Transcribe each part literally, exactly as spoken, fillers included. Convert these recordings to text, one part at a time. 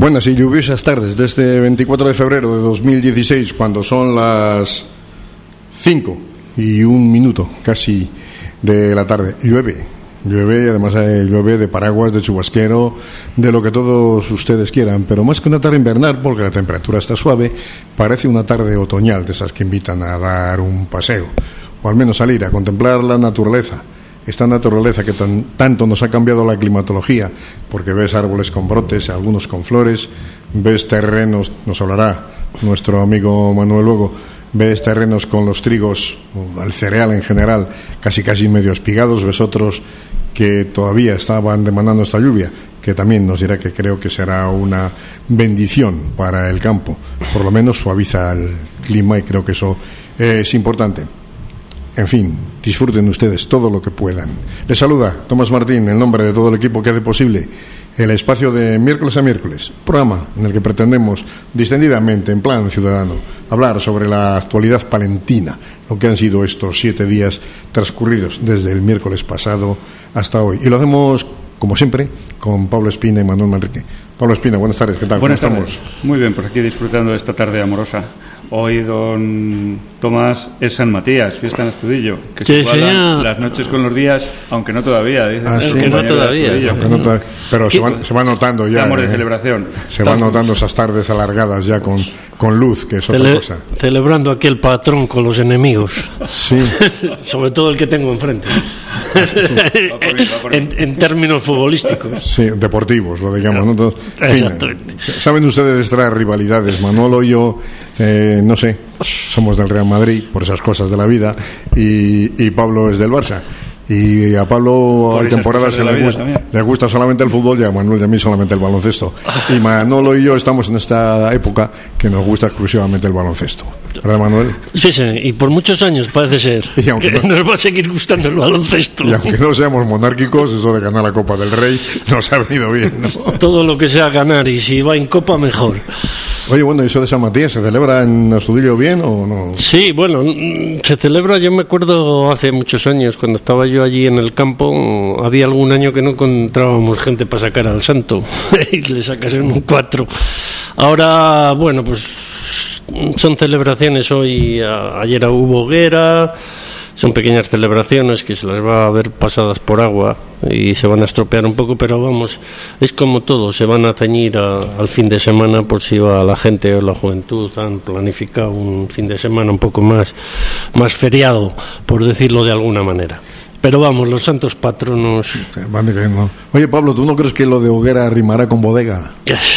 Buenas y lluviosas tardes de este veinticuatro de febrero de dos mil dieciséis, cuando son las cinco y un minuto casi de la tarde. Llueve, llueve, además eh, llueve de paraguas, de chubasquero, de lo que todos ustedes quieran, pero más que una tarde invernal, porque la temperatura está suave, parece una tarde otoñal, de esas que invitan a dar un paseo, o al menos salir a contemplar la naturaleza. Esta naturaleza que tan, tanto nos ha cambiado la climatología, porque ves árboles con brotes, algunos con flores, ves terrenos, nos hablará nuestro amigo Manuel luego, ves terrenos con los trigos, el cereal en general, casi casi medio espigados, ves otros que todavía estaban demandando esta lluvia, que también nos dirá que creo que será una bendición para el campo, por lo menos suaviza el clima y creo que eso es importante. En fin, disfruten ustedes todo lo que puedan. Les saluda Tomás Martín, en nombre de todo el equipo que hace posible el espacio de miércoles a miércoles, programa en el que pretendemos distendidamente, en plan ciudadano, hablar sobre la actualidad palentina, lo que han sido estos siete días transcurridos desde el miércoles pasado hasta hoy. Y lo hacemos, como siempre, con Pablo Espina y Manuel Manrique. Pablo Espina, buenas tardes, ¿qué tal? Buenas ¿Cómo tardes. estamos? Muy bien, pues aquí disfrutando de esta tarde amorosa. Hoy, don Tomás, es San Matías, fiesta en Astudillo, que sí, se igualan sí, las noches con los días, aunque no todavía. Dice, ah, sí, no todavía. Aunque no to- pero se va, se va notando ya. Estamos de eh, celebración. Se van notando esas tardes alargadas ya con, con luz, que es otra Cele- cosa. Celebrando aquí el patrón con los enemigos. Sí. Sobre todo el que tengo enfrente. Va por ahí, va por ahí. en, en términos futbolísticos. Sí, deportivos, lo digamos, ¿no? Entonces, en fin, Exactamente. saben ustedes estas rivalidades. Manolo y yo, eh, no sé, somos del Real Madrid por esas cosas de la vida, y, y Pablo es del Barça. Y a Pablo Por hay esas temporadas cosas que de la le vida gusta, también. le gusta solamente el fútbol, y a Manuel y a mí solamente el baloncesto. Y Manolo y yo estamos en esta época que nos gusta exclusivamente el baloncesto. ¿Verdad, Manuel? Sí, sí, y por muchos años parece ser Y aunque que no- nos va a seguir gustando el baloncesto. Y aunque no seamos monárquicos, eso de ganar la Copa del Rey nos ha venido bien, ¿no? Todo lo que sea ganar, y si va en copa, mejor. Oye, bueno, ¿y eso de San Matías se celebra en Astudillo bien o no? Sí, bueno, mm, se celebra, yo me acuerdo hace muchos años, cuando estaba yo allí en el campo, había algún año que no encontrábamos gente para sacar al santo, y le sacasen un cuatro. Ahora, bueno, pues son celebraciones, hoy, a- ayer hubo hoguera, son pequeñas celebraciones que se las va a ver pasadas por agua y se van a estropear un poco, pero vamos, es como todo, se van a ceñir a- al fin de semana, por si va la gente o la juventud han planificado un fin de semana un poco más, más feriado, por decirlo de alguna manera. Pero vamos, los santos patronos... Van de que no. Oye, Pablo, ¿tú no crees que lo de hoguera rimará con bodega?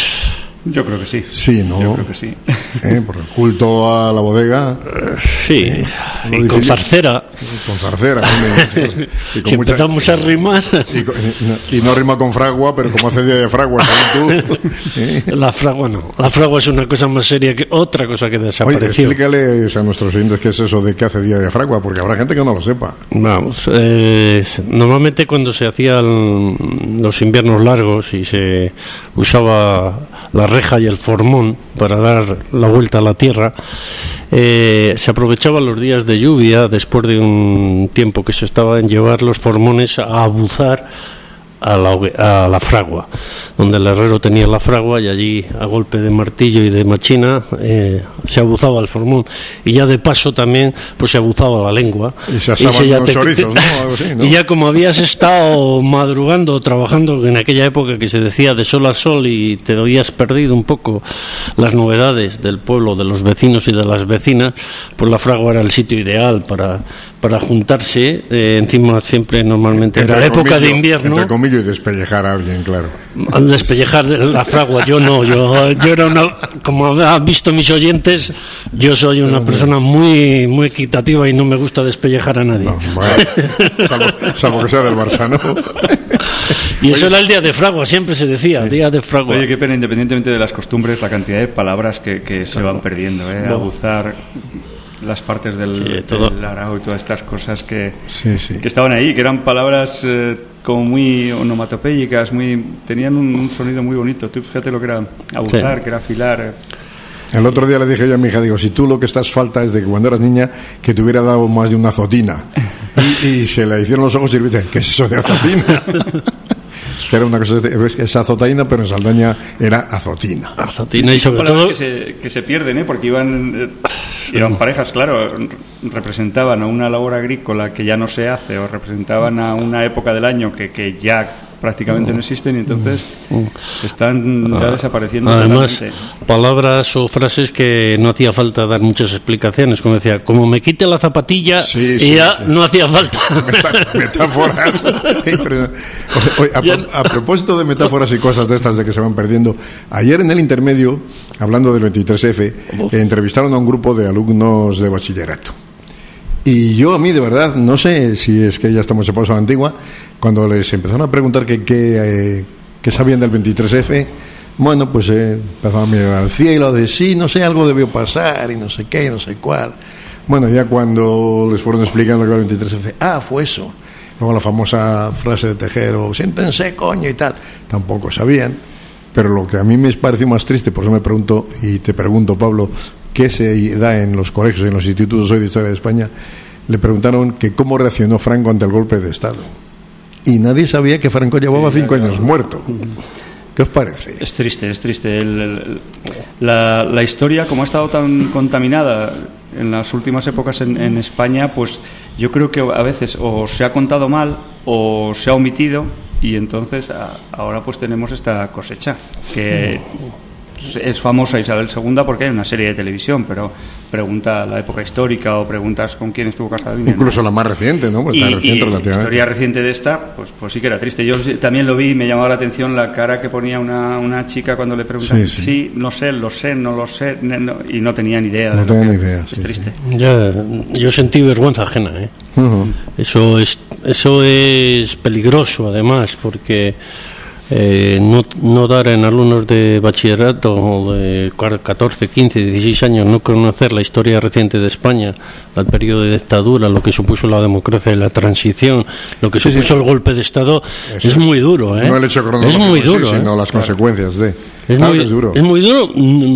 Yo creo que sí. Sí, ¿no? Yo creo que sí. ¿Eh? Por el culto a la bodega, Sí, lo y con difícil- zarcera. con zarcera. ¿no? Y con Si mucha- empezamos a rimar, y, con- y no rima con fragua, pero como hace día de fragua, ¿sabes tú? ¿Eh? la fragua no. La fragua es una cosa más seria que otra cosa que Oye, desapareció. explícales a nuestros oyentes qué es eso de que hace día de fragua, porque habrá gente que no lo sepa. Vamos, eh, normalmente cuando se hacían los inviernos largos y se usaba la reja y el formón para dar la vuelta a la tierra, eh, se aprovechaban los días de lluvia, después de un tiempo que se estaba en llevar los formones a abuzar a la, hogue- a la fragua, donde el herrero tenía la fragua, y allí a golpe de martillo y de machina eh, se abuzaba el formón, y ya de paso también pues se abuzaba la lengua, Y se asaban ya unos te- chorizos, ¿no? Algo así, ¿no? y ya como habías estado madrugando, trabajando en aquella época que se decía de sol a sol, y te habías perdido un poco las novedades del pueblo, de los vecinos y de las vecinas, pues la fragua era el sitio ideal para, para juntarse, eh, encima siempre normalmente era Entre época de comillo- invierno, Entre comillas, y despellejar a alguien, claro. al despellejar la fragua. Yo no, yo, yo era una, como han visto mis oyentes, yo soy una persona muy, muy equitativa y no me gusta despellejar a nadie. No, bueno, salvo, salvo que sea del Barça, ¿no? Y eso era el día de fragua, siempre se decía, día de fragua. Oye, qué pena, independientemente de las costumbres, la cantidad de palabras que, que se van perdiendo, ¿eh? No. Abuzar las partes del, Sí, todo. del arao y todas estas cosas que, Sí, sí. que estaban ahí, que eran palabras eh, como muy onomatopéyicas, muy, tenían un, un sonido muy bonito. Tú fíjate lo que era abuzar, Sí. que era afilar. El otro día le dije yo a mi hija, digo, si tú lo que estás falta es de que cuando eras niña que te hubiera dado más de una azotina. Y, y se le hicieron los ojos y le dije, ¿qué es eso de azotina? Era una cosa, es azotaina, pero en Saldaña era azotina. Azotina y sobre palabras todo... que se, que se pierden, ¿eh? Porque iban, iban parejas, claro, representaban a una labor agrícola que ya no se hace, o representaban a una época del año que, que ya prácticamente no existen, y entonces están ya desapareciendo. Además, totalmente. Palabras o frases que no hacía falta dar muchas explicaciones, como decía, como me quite la zapatilla, sí, y sí, ya sí. no hacía falta. Metá- metáforas. Oye, a, pro- a propósito de metáforas y cosas de estas de que se van perdiendo, ayer en el intermedio, hablando del veintitrés efe, eh, entrevistaron a un grupo de alumnos de bachillerato. Y yo, a mí, de verdad, no sé si es que ya estamos separados a la antigua, cuando les empezaron a preguntar qué que, eh, que sabían del veintitrés efe, bueno, pues eh, empezaron a mirar al cielo, de sí, no sé, algo debió pasar, y no sé qué, y no sé cuál. Bueno, ya cuando les fueron explicando que era el veintitrés efe, ah, fue eso. Luego la famosa frase de Tejero, siéntense, coño, y tal. Tampoco sabían. Pero lo que a mí me pareció más triste, por eso me pregunto, y te pregunto, Pablo, ¿qué se da en los colegios, en los institutos hoy de Historia de España? Le preguntaron que cómo reaccionó Franco ante el golpe de Estado. Y nadie sabía que Franco llevaba cinco años muerto. ¿Qué os parece? Es triste, es triste. El, el, la, la historia, como ha estado tan contaminada en las últimas épocas en, en España, pues yo creo que a veces o se ha contado mal o se ha omitido, y entonces a, ahora pues tenemos esta cosecha que es famosa Isabel segunda porque hay una serie de televisión, pero pregunta la época histórica o preguntas con quién estuvo casado. Incluso la más reciente, ¿no? Pues y, está reciente, y relativamente. La historia reciente de esta, pues, pues sí que era triste. Yo también lo vi y me llamaba la atención la cara que ponía una, una chica cuando le preguntaban, sí, sí. sí, no sé, lo sé, no lo sé, no, y no tenía ni idea. No de tenía lo ni que, idea. Es sí, triste. Sí. Ya, yo sentí vergüenza ajena, ¿eh? Uh-huh. Eso es, eso es peligroso, además, porque Eh, no, no dar en alumnos de bachillerato de catorce, quince, dieciséis años no conocer la historia reciente de España, el periodo de dictadura, lo que supuso la democracia y la transición, lo que sí, supuso sí. el golpe de Estado, eso es muy duro, ¿eh? No el hecho cronológico, es muy duro, sí, ¿eh? sino las claro. consecuencias de. Es, claro muy, es duro. es muy duro.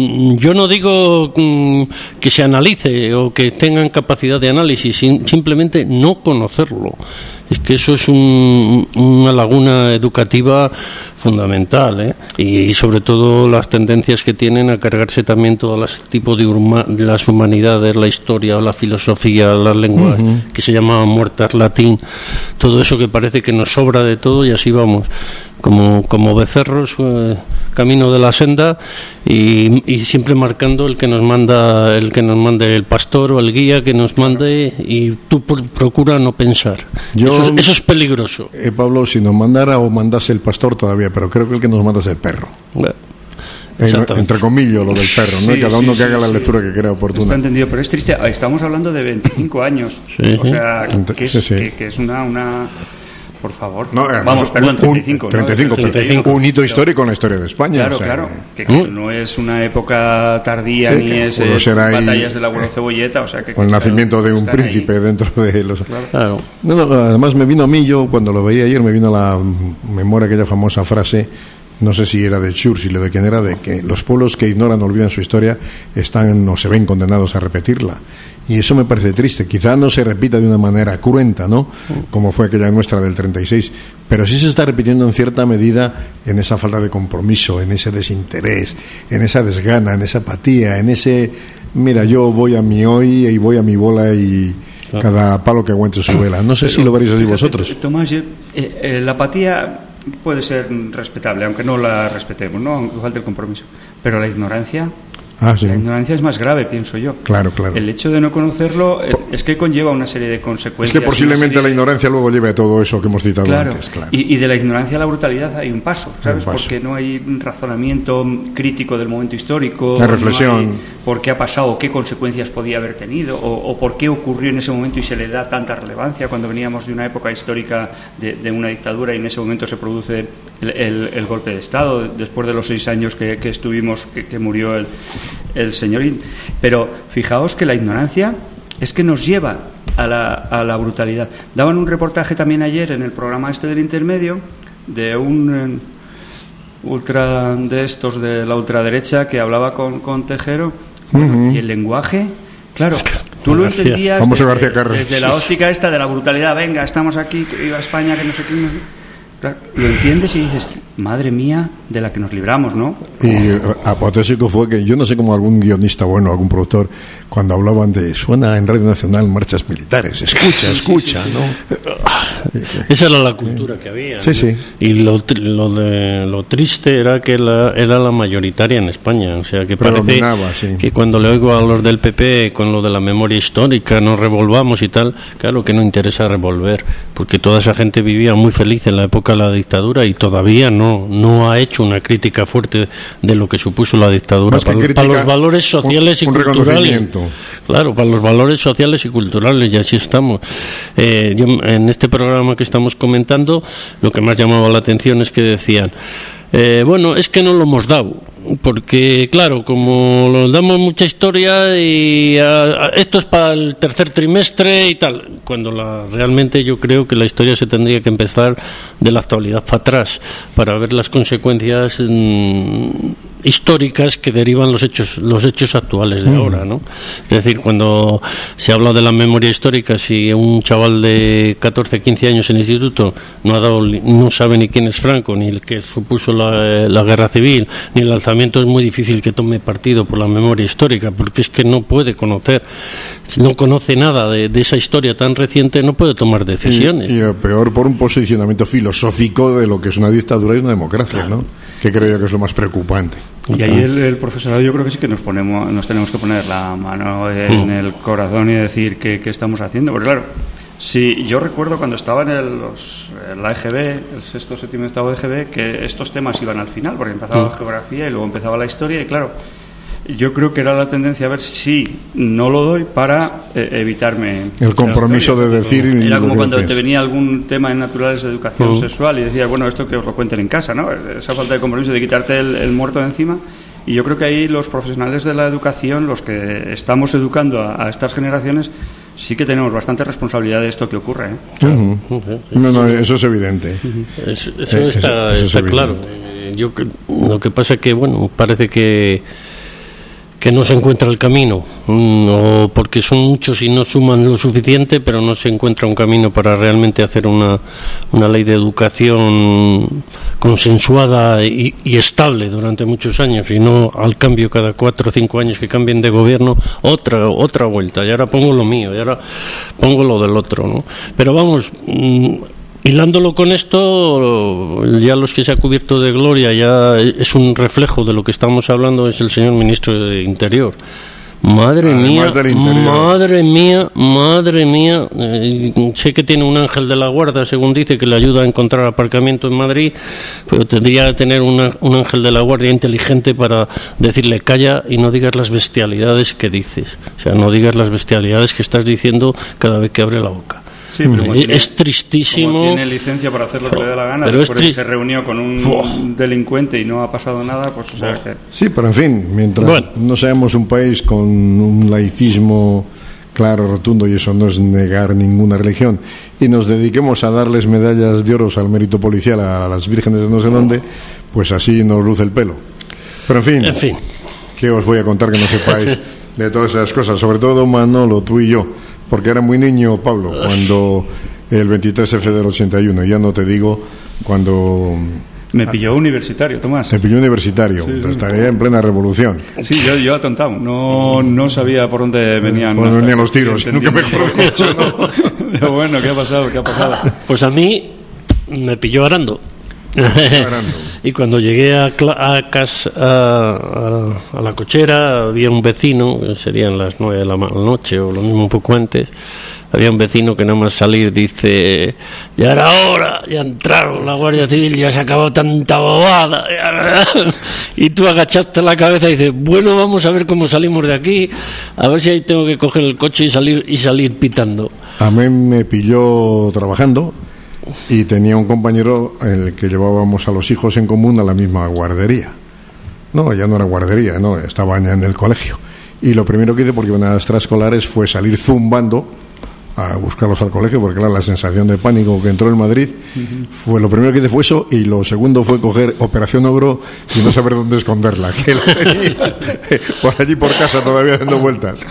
Yo no digo que se analice o que tengan capacidad de análisis, simplemente no conocerlo. Es que eso es un, una laguna educativa fundamental, ¿eh? Y, y sobre todo las tendencias que tienen a cargarse también todos los tipos de, urma, de las humanidades, la historia, la filosofía, las lenguas uh-huh. que se llamaban muertas, latín, todo eso que parece que nos sobra de todo, y así vamos como como becerros eh, camino de la senda, y, y siempre marcando el que nos manda el que nos mande el pastor o el guía que nos mande, y tú por, procura no pensar. Yo, eso, es, eso es peligroso. Eh, Pablo, si nos mandara o mandase el pastor todavía, pero creo que el que nos manda es el perro. Bueno. Eh, entre comillas lo del perro, ¿no? Sí, cada uno sí, que haga sí, la lectura sí. que crea oportuna. Está entendido, pero es triste. Estamos hablando de veinticinco años, sí, o sea, que es, sí, sí. Que, que es una, una por favor. No, vamos, perdón, treinta y cinco. Un, treinta y cinco, ¿no? treinta y cinco, un hito histórico en la historia de España. Claro, o sea, claro. Que, que ¿Mm? no es una época tardía, sí, ni es eh, batallas de la Buena Cebolleta, o sea que. Con el nacimiento de un príncipe ahí. Dentro de los. Claro. No, no, además me vino a mí, yo cuando lo veía ayer, me vino a la memoria aquella famosa frase. No sé si era de Churchill o de quién era, de que los pueblos que ignoran o olvidan su historia están o se ven condenados a repetirla. Y eso me parece triste. Quizá no se repita de una manera cruenta, ¿no? Como fue aquella nuestra del treinta y seis, pero sí se está repitiendo en cierta medida en esa falta de compromiso, en ese desinterés, en esa desgana, en esa apatía, en ese, mira, yo voy a mi hoy y voy a mi bola y cada palo que aguante su vela. No sé pero, si lo veréis así vosotros. Tomás, eh, eh, la apatía puede ser respetable, aunque no la respetemos, ¿no? Aunque falte el compromiso. Pero la ignorancia, ah, sí. la ignorancia es más grave, pienso yo. Claro, claro. El hecho de no conocerlo es que conlleva una serie de consecuencias. Es que posiblemente de... la ignorancia luego lleve a todo eso que hemos citado claro. antes. Claro. Y, y de la ignorancia a la brutalidad hay un paso, ¿sabes? Un paso. Porque no hay un razonamiento crítico del momento histórico. La reflexión. No por qué ha pasado, qué consecuencias podía haber tenido, o, o por qué ocurrió en ese momento y se le da tanta relevancia cuando veníamos de una época histórica de, de una dictadura y en ese momento se produce el, el, el golpe de Estado después de los seis años que, que estuvimos, que, que murió el, el señorín. Pero fijaos que la ignorancia es que nos lleva a la, a la brutalidad. Daban un reportaje también ayer en el programa este del intermedio de un eh, ultra de estos de la ultraderecha que hablaba con, con Tejero. Bueno, uh-huh. Y el lenguaje, claro, tú lo García. entendías desde, desde, desde la óptica esta de la brutalidad. Venga, estamos aquí, que iba a España, que no sé qué. Claro, lo entiendes y dices, madre mía, de la que nos libramos, ¿no? Y apoteósico fue que yo no sé cómo algún guionista bueno, algún productor, cuando hablaban de suena en Radio Nacional marchas militares, escucha, escucha, sí, sí, sí, ¿no? Esa era la cultura que había. Sí, ¿no? sí. Y lo, lo, de, lo triste era que la, era la mayoritaria en España, o sea que parece sí. que cuando le oigo a los del P P con lo de la memoria histórica, nos revolvamos y tal, claro que no interesa revolver, porque toda esa gente vivía muy feliz en la época de la dictadura y todavía no, no ha hecho una crítica fuerte de lo que supuso la dictadura para, para los valores sociales un, y un culturales. Claro, para los valores sociales y culturales, y así estamos. Eh, yo, en este programa que estamos comentando, lo que más llamaba la atención es que decían, eh, bueno, es que no lo hemos dado, porque claro, como nos damos mucha historia y a, a, esto es para el tercer trimestre y tal, cuando la, realmente yo creo que la historia se tendría que empezar de la actualidad para atrás, para ver las consecuencias mmm, históricas que derivan los hechos los hechos actuales de mm. ahora, ¿no? Es decir, cuando se habla de la memoria histórica, si un chaval de catorce, quince años en el instituto no ha dado, no sabe ni quién es Franco, ni el que supuso la, la guerra civil, ni el alzamiento, es muy difícil que tome partido por la memoria histórica, porque es que no puede conocer, si no conoce nada de, de esa historia tan reciente, no puede tomar decisiones. Y, y lo peor, por un posicionamiento filosófico de lo que es una dictadura y una democracia, claro. ¿no? Que creo yo que es lo más preocupante. Y ahí el, el profesorado, yo creo que sí que nos ponemos, nos tenemos que poner la mano en mm. el corazón y decir qué, qué estamos haciendo, porque claro, si yo recuerdo cuando estaba en el, los, la E G B, el sexto, séptimo, octavo de E G B, que estos temas iban al final, porque empezaba mm. la geografía y luego empezaba la historia, y claro, yo creo que era la tendencia a ver si no lo doy para eh, evitarme el compromiso de decir. Era como cuando te venía algún tema en naturales de educación uh-huh. sexual y decías, bueno, esto que os lo cuenten en casa, ¿no? Esa falta de compromiso de quitarte el, el muerto de encima. Y yo creo que ahí los profesionales de la educación, los que estamos educando a, a estas generaciones, sí que tenemos bastante responsabilidad de esto que ocurre, ¿eh? Uh-huh. Uh-huh. No, no, eso es evidente. Uh-huh. Eso, eso eh, está, eso, eso está claro. Yo, lo que pasa es que, bueno, parece que que no se encuentra el camino, o porque son muchos y no suman lo suficiente, pero no se encuentra un camino para realmente hacer una, una ley de educación consensuada y, y estable durante muchos años, y no al cambio cada cuatro o cinco años que cambien de gobierno, otra otra vuelta, y ahora pongo lo mío, y ahora pongo lo del otro, ¿no? Pero vamos, mmm, hilándolo con esto, ya los que se ha cubierto de gloria, ya es un reflejo de lo que estamos hablando, es el señor ministro de Interior. Madre mía, madre mía, madre mía, eh, sé que tiene un ángel de la guarda, según dice, que le ayuda a encontrar aparcamiento en Madrid, pero tendría que tener una, un ángel de la guardia inteligente para decirle calla y no digas las bestialidades que dices, o sea, no digas las bestialidades que estás diciendo cada vez que abre la boca. Sí, pero como tiene, es tristísimo. Como tiene licencia para hacer lo que le dé la gana, pero después de que se reunió con un oh. delincuente y no ha pasado nada, pues o sea que... Sí, pero en fin, mientras bueno. no seamos un país con un laicismo claro, rotundo, y eso no es negar ninguna religión, y nos dediquemos a darles medallas de oro al mérito policial a las vírgenes de no sé dónde, pues así nos luce el pelo. Pero en fin, en fin. ¿qué os voy a contar que no sepáis de todas esas cosas? Sobre todo Manolo, tú y yo, porque era muy niño Pablo cuando el veintitrés efe del ochenta y uno, ya no te digo cuando... Me pilló universitario, Tomás. Me pilló universitario, sí, sí. Estaría en plena revolución. Sí, yo, yo atontado, no, no sabía por dónde venían, por dónde venían los tiros, nunca mejor dicho, ¿no? Pero bueno, ¿qué ha pasado? ¿Qué ha pasado? Pues a mí me pilló arando. Y cuando llegué a, a, casa, a, a, a la cochera, había un vecino, serían las nueve de la noche o lo mismo un poco antes, había un vecino que nada más salir dice, ya era hora, ya entraron la Guardia Civil, ya se ha acabado tanta bobada. Y tú agachaste la cabeza y dices, bueno, vamos a ver cómo salimos de aquí, a ver si ahí tengo que coger el coche y salir y salir pitando. A mí me pilló trabajando y tenía un compañero en el que llevábamos a los hijos en común a la misma guardería. No, ya no era guardería, no, estaban ya en el colegio. Y lo primero que hice, porque iban a las extraescolares, fue salir zumbando a buscarlos al colegio, porque claro, la sensación de pánico que entró en Madrid, uh-huh. fue lo primero que hice fue eso, y lo segundo fue coger Operación Ogro y no saber dónde esconderla, que la tenía por allí por casa todavía dando vueltas.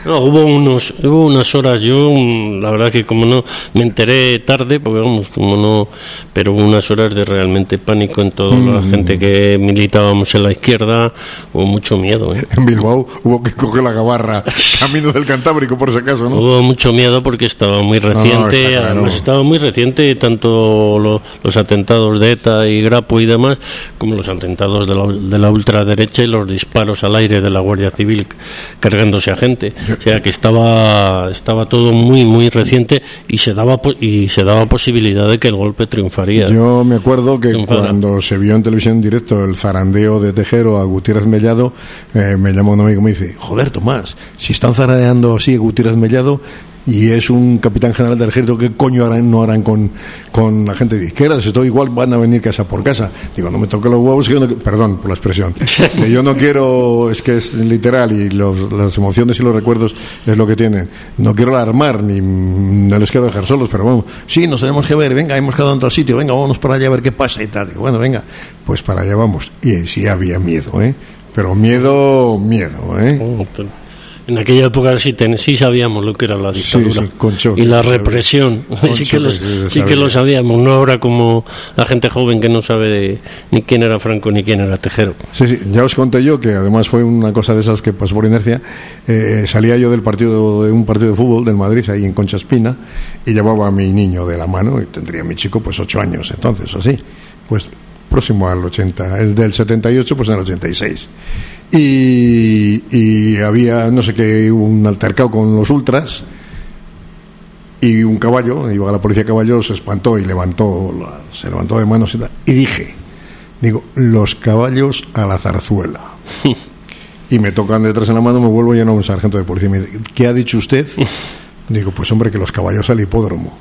No, hubo unos, hubo unas horas, yo la verdad que como no, me enteré tarde, porque vamos, como no, pero hubo unas horas de realmente pánico en toda la mm. gente que militábamos en la izquierda, hubo mucho miedo. ¿eh? En Bilbao hubo que coger la gabarra camino del Cantábrico por si acaso, ¿no? Hubo mucho miedo porque estaba muy reciente, no, no, claro. Además estaba muy reciente tanto lo, los atentados de ETA y Grapo y demás, como los atentados de la, de la ultraderecha y los disparos al aire de la Guardia Civil cargándose a gente. O sea que estaba estaba todo muy muy reciente y se daba y se daba posibilidad de que el golpe triunfaría. Yo me acuerdo que triunfara. Cuando se vio en televisión en directo el zarandeo de Tejero a Gutiérrez Mellado, eh, me llamó un amigo y me dice: joder, Tomás, si están zarandeando así a Gutiérrez Mellado y es un capitán general del ejército, ¿qué coño harán, no harán con, con la gente de izquierdas? Esto igual van a venir casa por casa. Digo, no me toque los huevos, yo no, perdón por la expresión, yo no quiero, es que es literal y los, las emociones y los recuerdos es lo que tienen, no quiero alarmar ni no les quiero dejar solos, pero vamos, sí, nos tenemos que ver, venga, hemos quedado en otro sitio, venga, vámonos para allá a ver qué pasa y tal. Digo, bueno, venga, pues para allá vamos. Y sí había miedo, ¿eh? Pero miedo, miedo, ¿eh? Oh, pero... En aquella época sí, ten, sí sabíamos lo que era la dictadura, sí, sí, con choques, y la represión, sí, que, los, sí que lo sabíamos, no ahora como la gente joven que no sabe de, ni quién era Franco ni quién era Tejero. Sí, sí, ya os conté yo que además fue una cosa de esas que pasó por inercia. Eh, salía yo del partido de un partido de fútbol del Madrid ahí en Concha Espina y llevaba a mi niño de la mano y tendría mi chico pues ocho años entonces, así, pues próximo al ochenta, el del setenta y ocho pues en el ochenta y seis. Y, y había, no sé qué, un altercado con los ultras y un caballo, iba la policía a caballo, se espantó y levantó, se levantó de manos y tal. Y dije, digo, los caballos a la zarzuela. Y me tocan detrás en la mano, me vuelvo y a un sargento de policía y me dice, ¿qué ha dicho usted? Digo, pues hombre, que los caballos al hipódromo.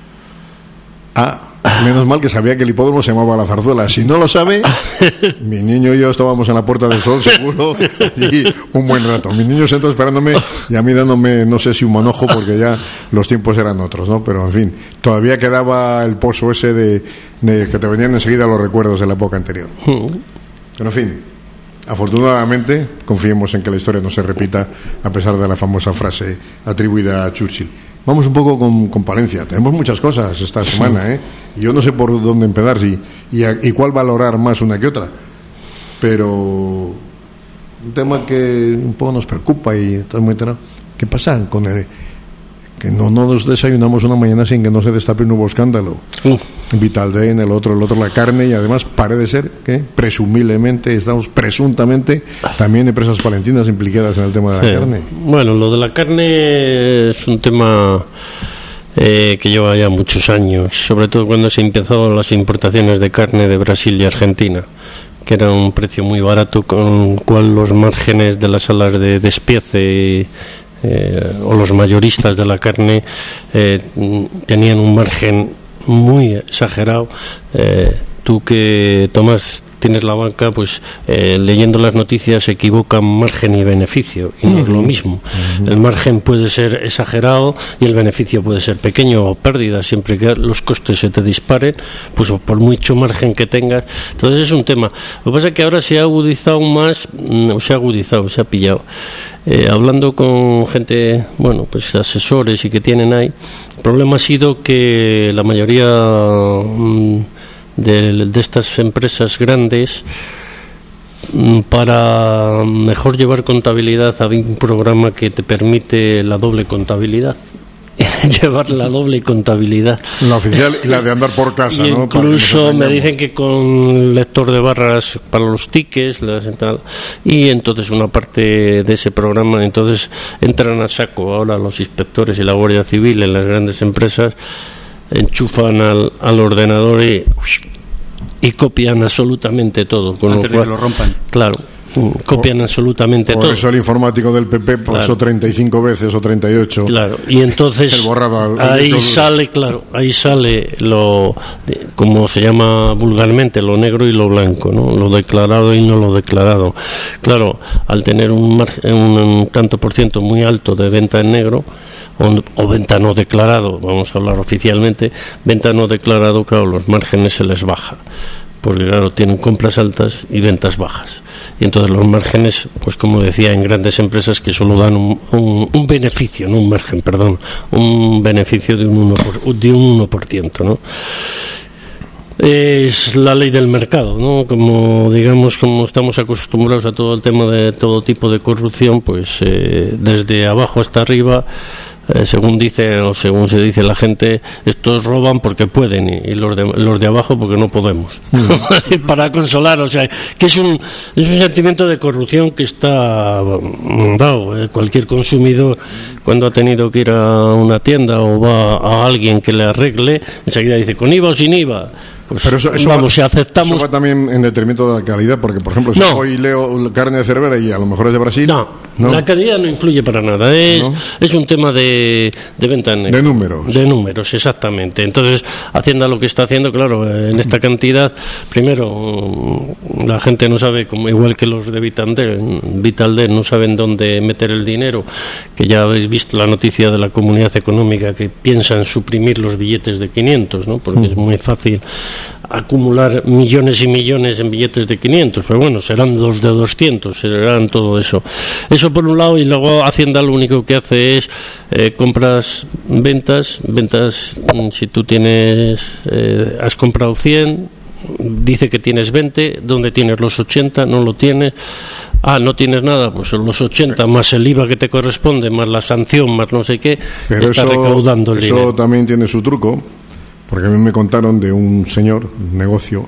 Ah, menos mal que sabía que el hipódromo se llamaba La Zarzuela. Si no lo sabe, mi niño y yo estábamos en la Puerta del Sol, seguro, y un buen rato. Mi niño sentado esperándome y a mí dándome, no sé si un manojo, porque ya los tiempos eran otros, ¿no? Pero, en fin, todavía quedaba el pozo ese de, de que te venían enseguida los recuerdos de la época anterior. Pero, en fin, afortunadamente, confiemos en que la historia no se repita, a pesar de la famosa frase atribuida a Churchill. Vamos un poco con, con Palencia. Tenemos muchas cosas esta semana, ¿eh? Y yo no sé por dónde empezar si, y, a, y cuál valorar más una que otra. Pero un tema que un poco nos preocupa y estamos muy enterados. ¿Qué pasa con el que no, no nos desayunamos una mañana sin que no se destape un nuevo escándalo? Uh. Vitaldent, el otro, el otro la carne, y además parece ser que presumiblemente, estamos presuntamente también empresas palentinas implicadas en el tema de la sí. carne. Bueno, lo de la carne es un tema eh, que lleva ya muchos años, sobre todo cuando se empezó las importaciones de carne de Brasil y Argentina, que era un precio muy barato, con el cual los márgenes de las salas de despiece eh, o los mayoristas de la carne eh, tenían un margen muy exagerado. Eh, tú que Tomás tienes la banca, pues eh, leyendo las noticias se equivocan margen y beneficio, y no es lo mismo. El margen puede ser exagerado y el beneficio puede ser pequeño o pérdida, siempre que los costes se te disparen, pues por mucho margen que tengas. Entonces es un tema. Lo que pasa es que ahora se ha agudizado más, o se ha agudizado, se ha pillado. Eh, hablando con gente, bueno, pues asesores y que tienen ahí, el problema ha sido que la mayoría mmm, de, de estas empresas grandes, mmm, para mejor llevar contabilidad, hay un programa que te permite la doble contabilidad. Llevar la doble contabilidad, la oficial y la de andar por casa, y ¿no? Incluso me dicen que con lector de barras para los tickets, la central, y entonces una parte de ese programa, entonces entran a saco ahora los inspectores y la Guardia Civil en las grandes empresas, enchufan al, al ordenador y, y copian absolutamente todo, con antes lo cual, de que lo rompan. Claro. Copian absolutamente por todo. Por eso el informático del P P pasó claro. treinta y cinco veces o treinta y ocho. Claro, y entonces el borrado al, ahí al sale, claro, ahí sale lo, como se llama vulgarmente, lo negro y lo blanco, ¿no? Lo declarado y no lo declarado. Claro, al tener un, margen, un, un tanto por ciento muy alto de venta en negro, o, o venta no declarado, vamos a hablar oficialmente, venta no declarado, claro, los márgenes se les baja, porque claro, tienen compras altas y ventas bajas. y entonces los márgenes, pues como decía, en grandes empresas que solo dan un, un, un beneficio, no un margen, perdón, un beneficio de un uno por ciento, de un uno por ciento, ¿no? Es la ley del mercado, ¿no? Como digamos, como estamos acostumbrados a todo el tema de todo tipo de corrupción, pues eh, desde abajo hasta arriba, eh, según dice o según se dice la gente, estos roban porque pueden y, y los de los de abajo porque no podemos. Mm. Para consolar, o sea, que es un es un sentimiento de corrupción que está dado. Eh, cualquier consumidor, cuando ha tenido que ir a una tienda o va a alguien que le arregle, enseguida dice con I V A o sin I V A. Pues pero eso, eso vamos, va, si aceptamos. Eso va también en detrimento de la calidad, porque, por ejemplo, si no. hoy leo carne de Cervera y a lo mejor es de Brasil. No, no. La calidad no influye para nada. Es, ¿no? Es un tema de, de venta negra. De números. De números, exactamente. Entonces, Hacienda lo que está haciendo, claro, en esta cantidad, primero, la gente no sabe, como igual que los de Vitaldent, Vitaldent no saben dónde meter el dinero, que ya habéis visto la noticia de la Comunidad Económica que piensan suprimir los billetes de quinientos, ¿no? Porque mm. es muy fácil acumular millones y millones en billetes de quinientos, pero bueno, serán los de doscientos, serán todo eso. Eso por un lado, y luego Hacienda lo único que hace es eh, compras, ventas, ventas, si tú tienes, eh, has comprado cien, dice que tienes veinte, ¿dónde tienes los ochenta? No lo tienes. Ah, no tienes nada, pues son los ochenta más el I V A que te corresponde, más la sanción, más no sé qué, pero está eso, recaudando el eso dinero. Eso también tiene su truco. Porque a mí me contaron de un señor, un negocio,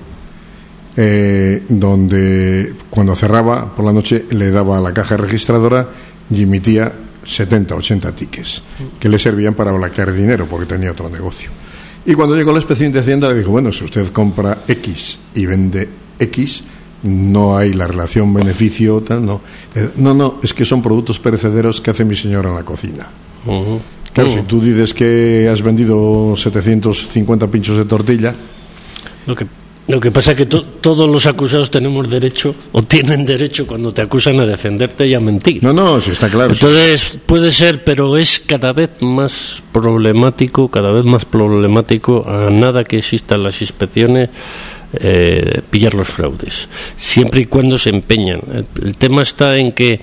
eh, donde cuando cerraba por la noche le daba a la caja registradora y emitía setenta, ochenta tickets que le servían para blanquear dinero porque tenía otro negocio. Y cuando llegó la inspección de Hacienda le dijo, bueno, si usted compra X y vende X, no hay la relación beneficio, tal, no. No, no, es que son productos perecederos que hace mi señora en la cocina. Uh-huh. Claro, si tú dices que has vendido setecientos cincuenta pinchos de tortilla. Lo que, lo que pasa es que to, todos los acusados tenemos derecho, o tienen derecho cuando te acusan a defenderte y a mentir. No, no, sí está claro. Entonces, sí. Puede ser, pero es cada vez más problemático, cada vez más problemático, a nada que existan las inspecciones, eh, pillar los fraudes. Siempre y cuando se empeñan. El, el tema está en que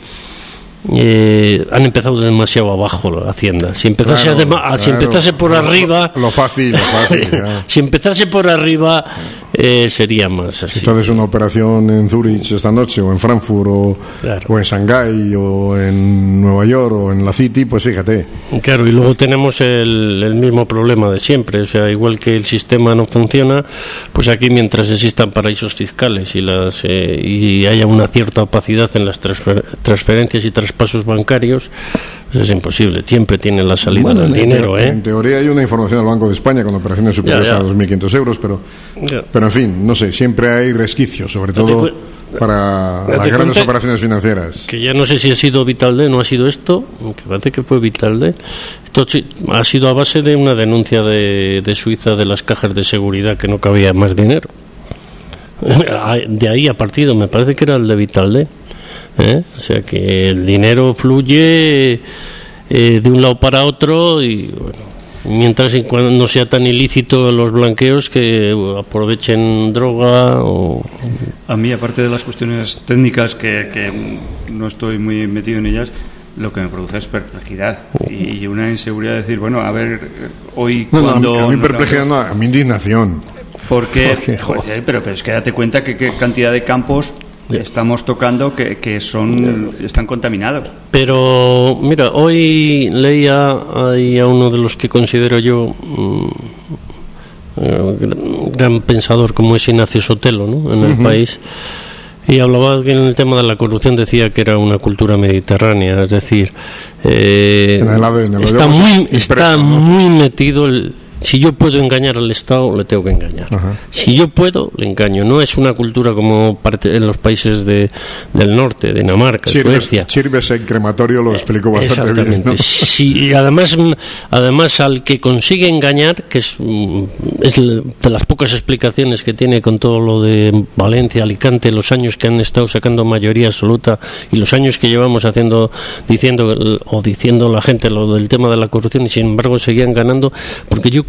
Eh, han empezado demasiado abajo la Hacienda. Si empezase, claro, adema- claro, si empezase por lo, arriba, lo fácil, lo fácil si empezase por arriba, eh, sería más así. Entonces, una operación en Zurich esta noche, o en Frankfurt, o, claro. o en Shanghái, o en Nueva York, o en la City, pues fíjate. Claro, y luego tenemos el, el mismo problema de siempre. O sea, igual que el sistema no funciona, pues aquí, mientras existan paraísos fiscales y las eh, y haya una cierta opacidad en las transfer- transferencias y transferencias pasos bancarios, pues es imposible, siempre tienen la salida bueno, del en dinero, te- ¿eh? En teoría hay una información del Banco de España con operaciones superiores ya, ya. a dos mil quinientos euros, pero ya. pero en fin, no sé, siempre hay resquicios, sobre todo cu- para las grandes operaciones financieras. Que ya no sé si ha sido Vitaldent o no ha sido esto, que parece que fue Vitaldent. Esto ha sido a base de una denuncia de, de Suiza de las cajas de seguridad que no cabía más dinero. De ahí ha partido, me parece que era el de Vitaldent. ¿Eh? O sea que el dinero fluye eh, de un lado para otro y bueno, mientras y cuando no sea tan ilícito los blanqueos que aprovechen droga o... A mí, aparte de las cuestiones técnicas que, que no estoy muy metido en ellas, lo que me produce es perplejidad y una inseguridad de decir, bueno, a ver, hoy no, cuando... No, a mí perplejidad no, a mí indignación. Porque, joder, pero, pero es que date cuenta que qué cantidad de campos estamos tocando que, que son están contaminados. Pero mira, hoy leía ahí a uno de los que considero yo mmm, gran, gran pensador como es Ignacio Sotelo, ¿no? En el uh-huh. país, y hablaba en el tema de la corrupción, decía que era una cultura mediterránea, es decir, eh, en el A D N, está muy impreso, está ¿no? muy metido el si yo puedo engañar al Estado, le tengo que engañar. Ajá. Si yo puedo, le engaño. No es una cultura como parte en los países de, del norte, de Dinamarca, Chirves, Suecia. Chirves en crematorio lo explicó bastante bien, ¿no? Sí, y además, además al que consigue engañar, que es, es de las pocas explicaciones que tiene con todo lo de Valencia, Alicante, los años que han estado sacando mayoría absoluta y los años que llevamos haciendo, diciendo o diciendo la gente lo del tema de la corrupción y sin embargo seguían ganando, porque yo creo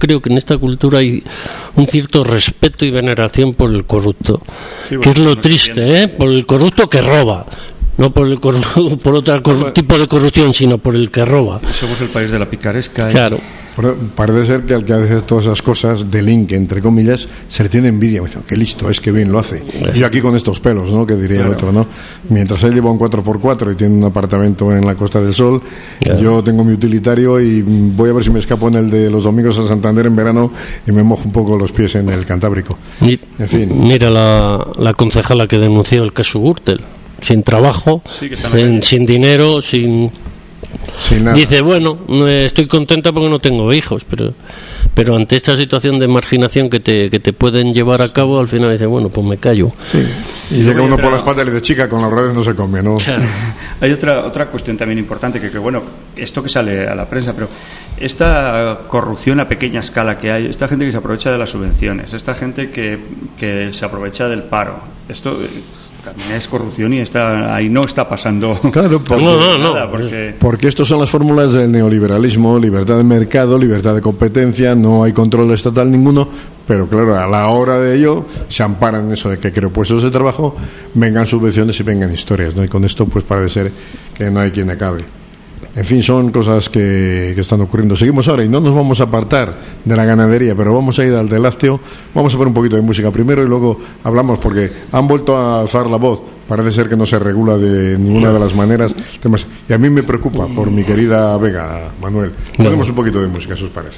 creo que en esta cultura hay un cierto respeto y veneración por el corrupto, sí, que es lo triste, ¿eh? Por el corrupto que roba. No por el corru- por otro corru- tipo de corrupción, sino por el que roba. Somos el país de la picaresca. Claro. Pero parece ser que al que hace todas esas cosas delinque, entre comillas, se le tiene envidia. Me dice, qué listo, es que bien lo hace. Y yo aquí con estos pelos, ¿no? Que diría claro. el otro, ¿no? Mientras él lleva un cuatro por cuatro y tiene un apartamento en la Costa del Sol, claro. yo tengo mi utilitario y voy a ver si me escapo en el de los domingos a Santander en verano y me mojo un poco los pies en el Cantábrico. Mi, en fin. Mira la, la concejala que denunció el caso Gürtel. Sin trabajo, sí, sin, sin dinero, sin... sin nada. Dice, bueno, estoy contenta porque no tengo hijos, pero pero ante esta situación de marginación que te que te pueden llevar a cabo, al final dice, bueno, pues me callo. Sí. Y, y llega uno otra... por la espalda y le dice, chica, con las redes no se come, ¿no? Claro. Hay otra otra cuestión también importante, que, que bueno, esto que sale a la prensa, pero esta corrupción a pequeña escala que hay, esta gente que se aprovecha de las subvenciones, esta gente que, que se aprovecha del paro, esto... también es corrupción y está ahí no está pasando claro porque, no, no, no. Nada, porque... porque estos son las fórmulas del neoliberalismo: libertad de mercado, libertad de competencia, no hay control estatal ninguno, pero claro, a la hora de ello se amparan en eso de que creo puestos de trabajo, vengan subvenciones y vengan historias, ¿no? Y con esto pues parece ser que no hay quien acabe. En fin, son cosas que, que están ocurriendo. Seguimos ahora y no nos vamos a apartar de la ganadería, pero vamos a ir al de lácteo. Vamos a poner un poquito de música primero y luego hablamos, porque han vuelto a alzar la voz. Parece ser que no se regula de ninguna de las maneras. Y a mí me preocupa por mi querida Vega, Manuel. Ponemos un poquito de música, si os parece.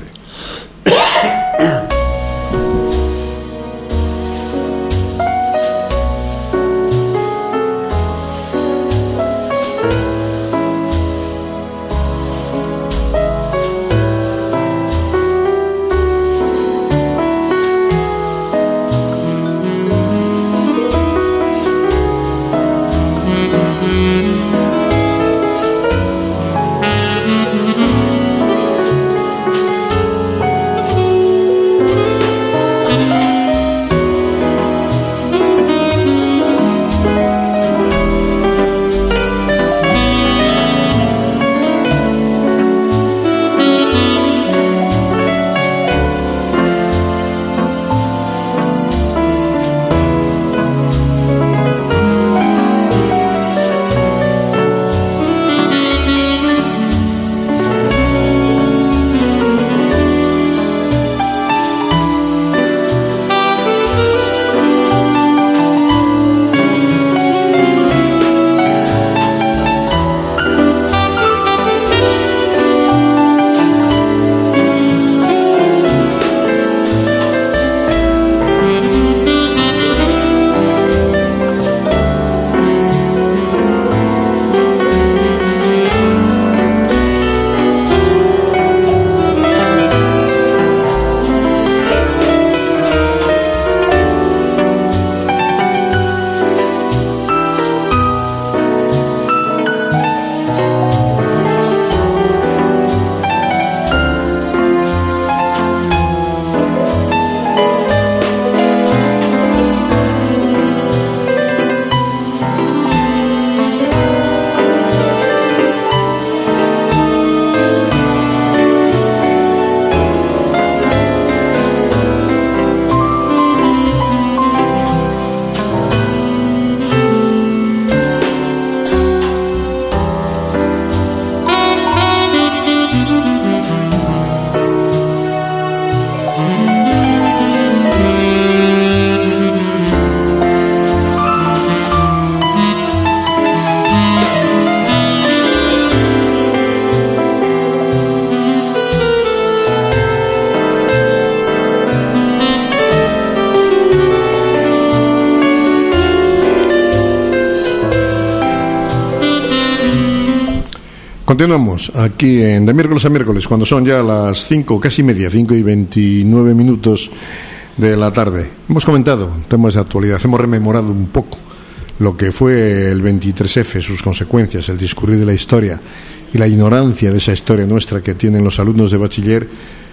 Continuamos aquí en de miércoles a miércoles, cuando son ya las cinco, casi media, cinco y veintinueve minutos de la tarde. Hemos comentado temas de actualidad, hemos rememorado un poco lo que fue el veintitrés efe, sus consecuencias, el discurrir de la historia y la ignorancia de esa historia nuestra que tienen los alumnos de bachiller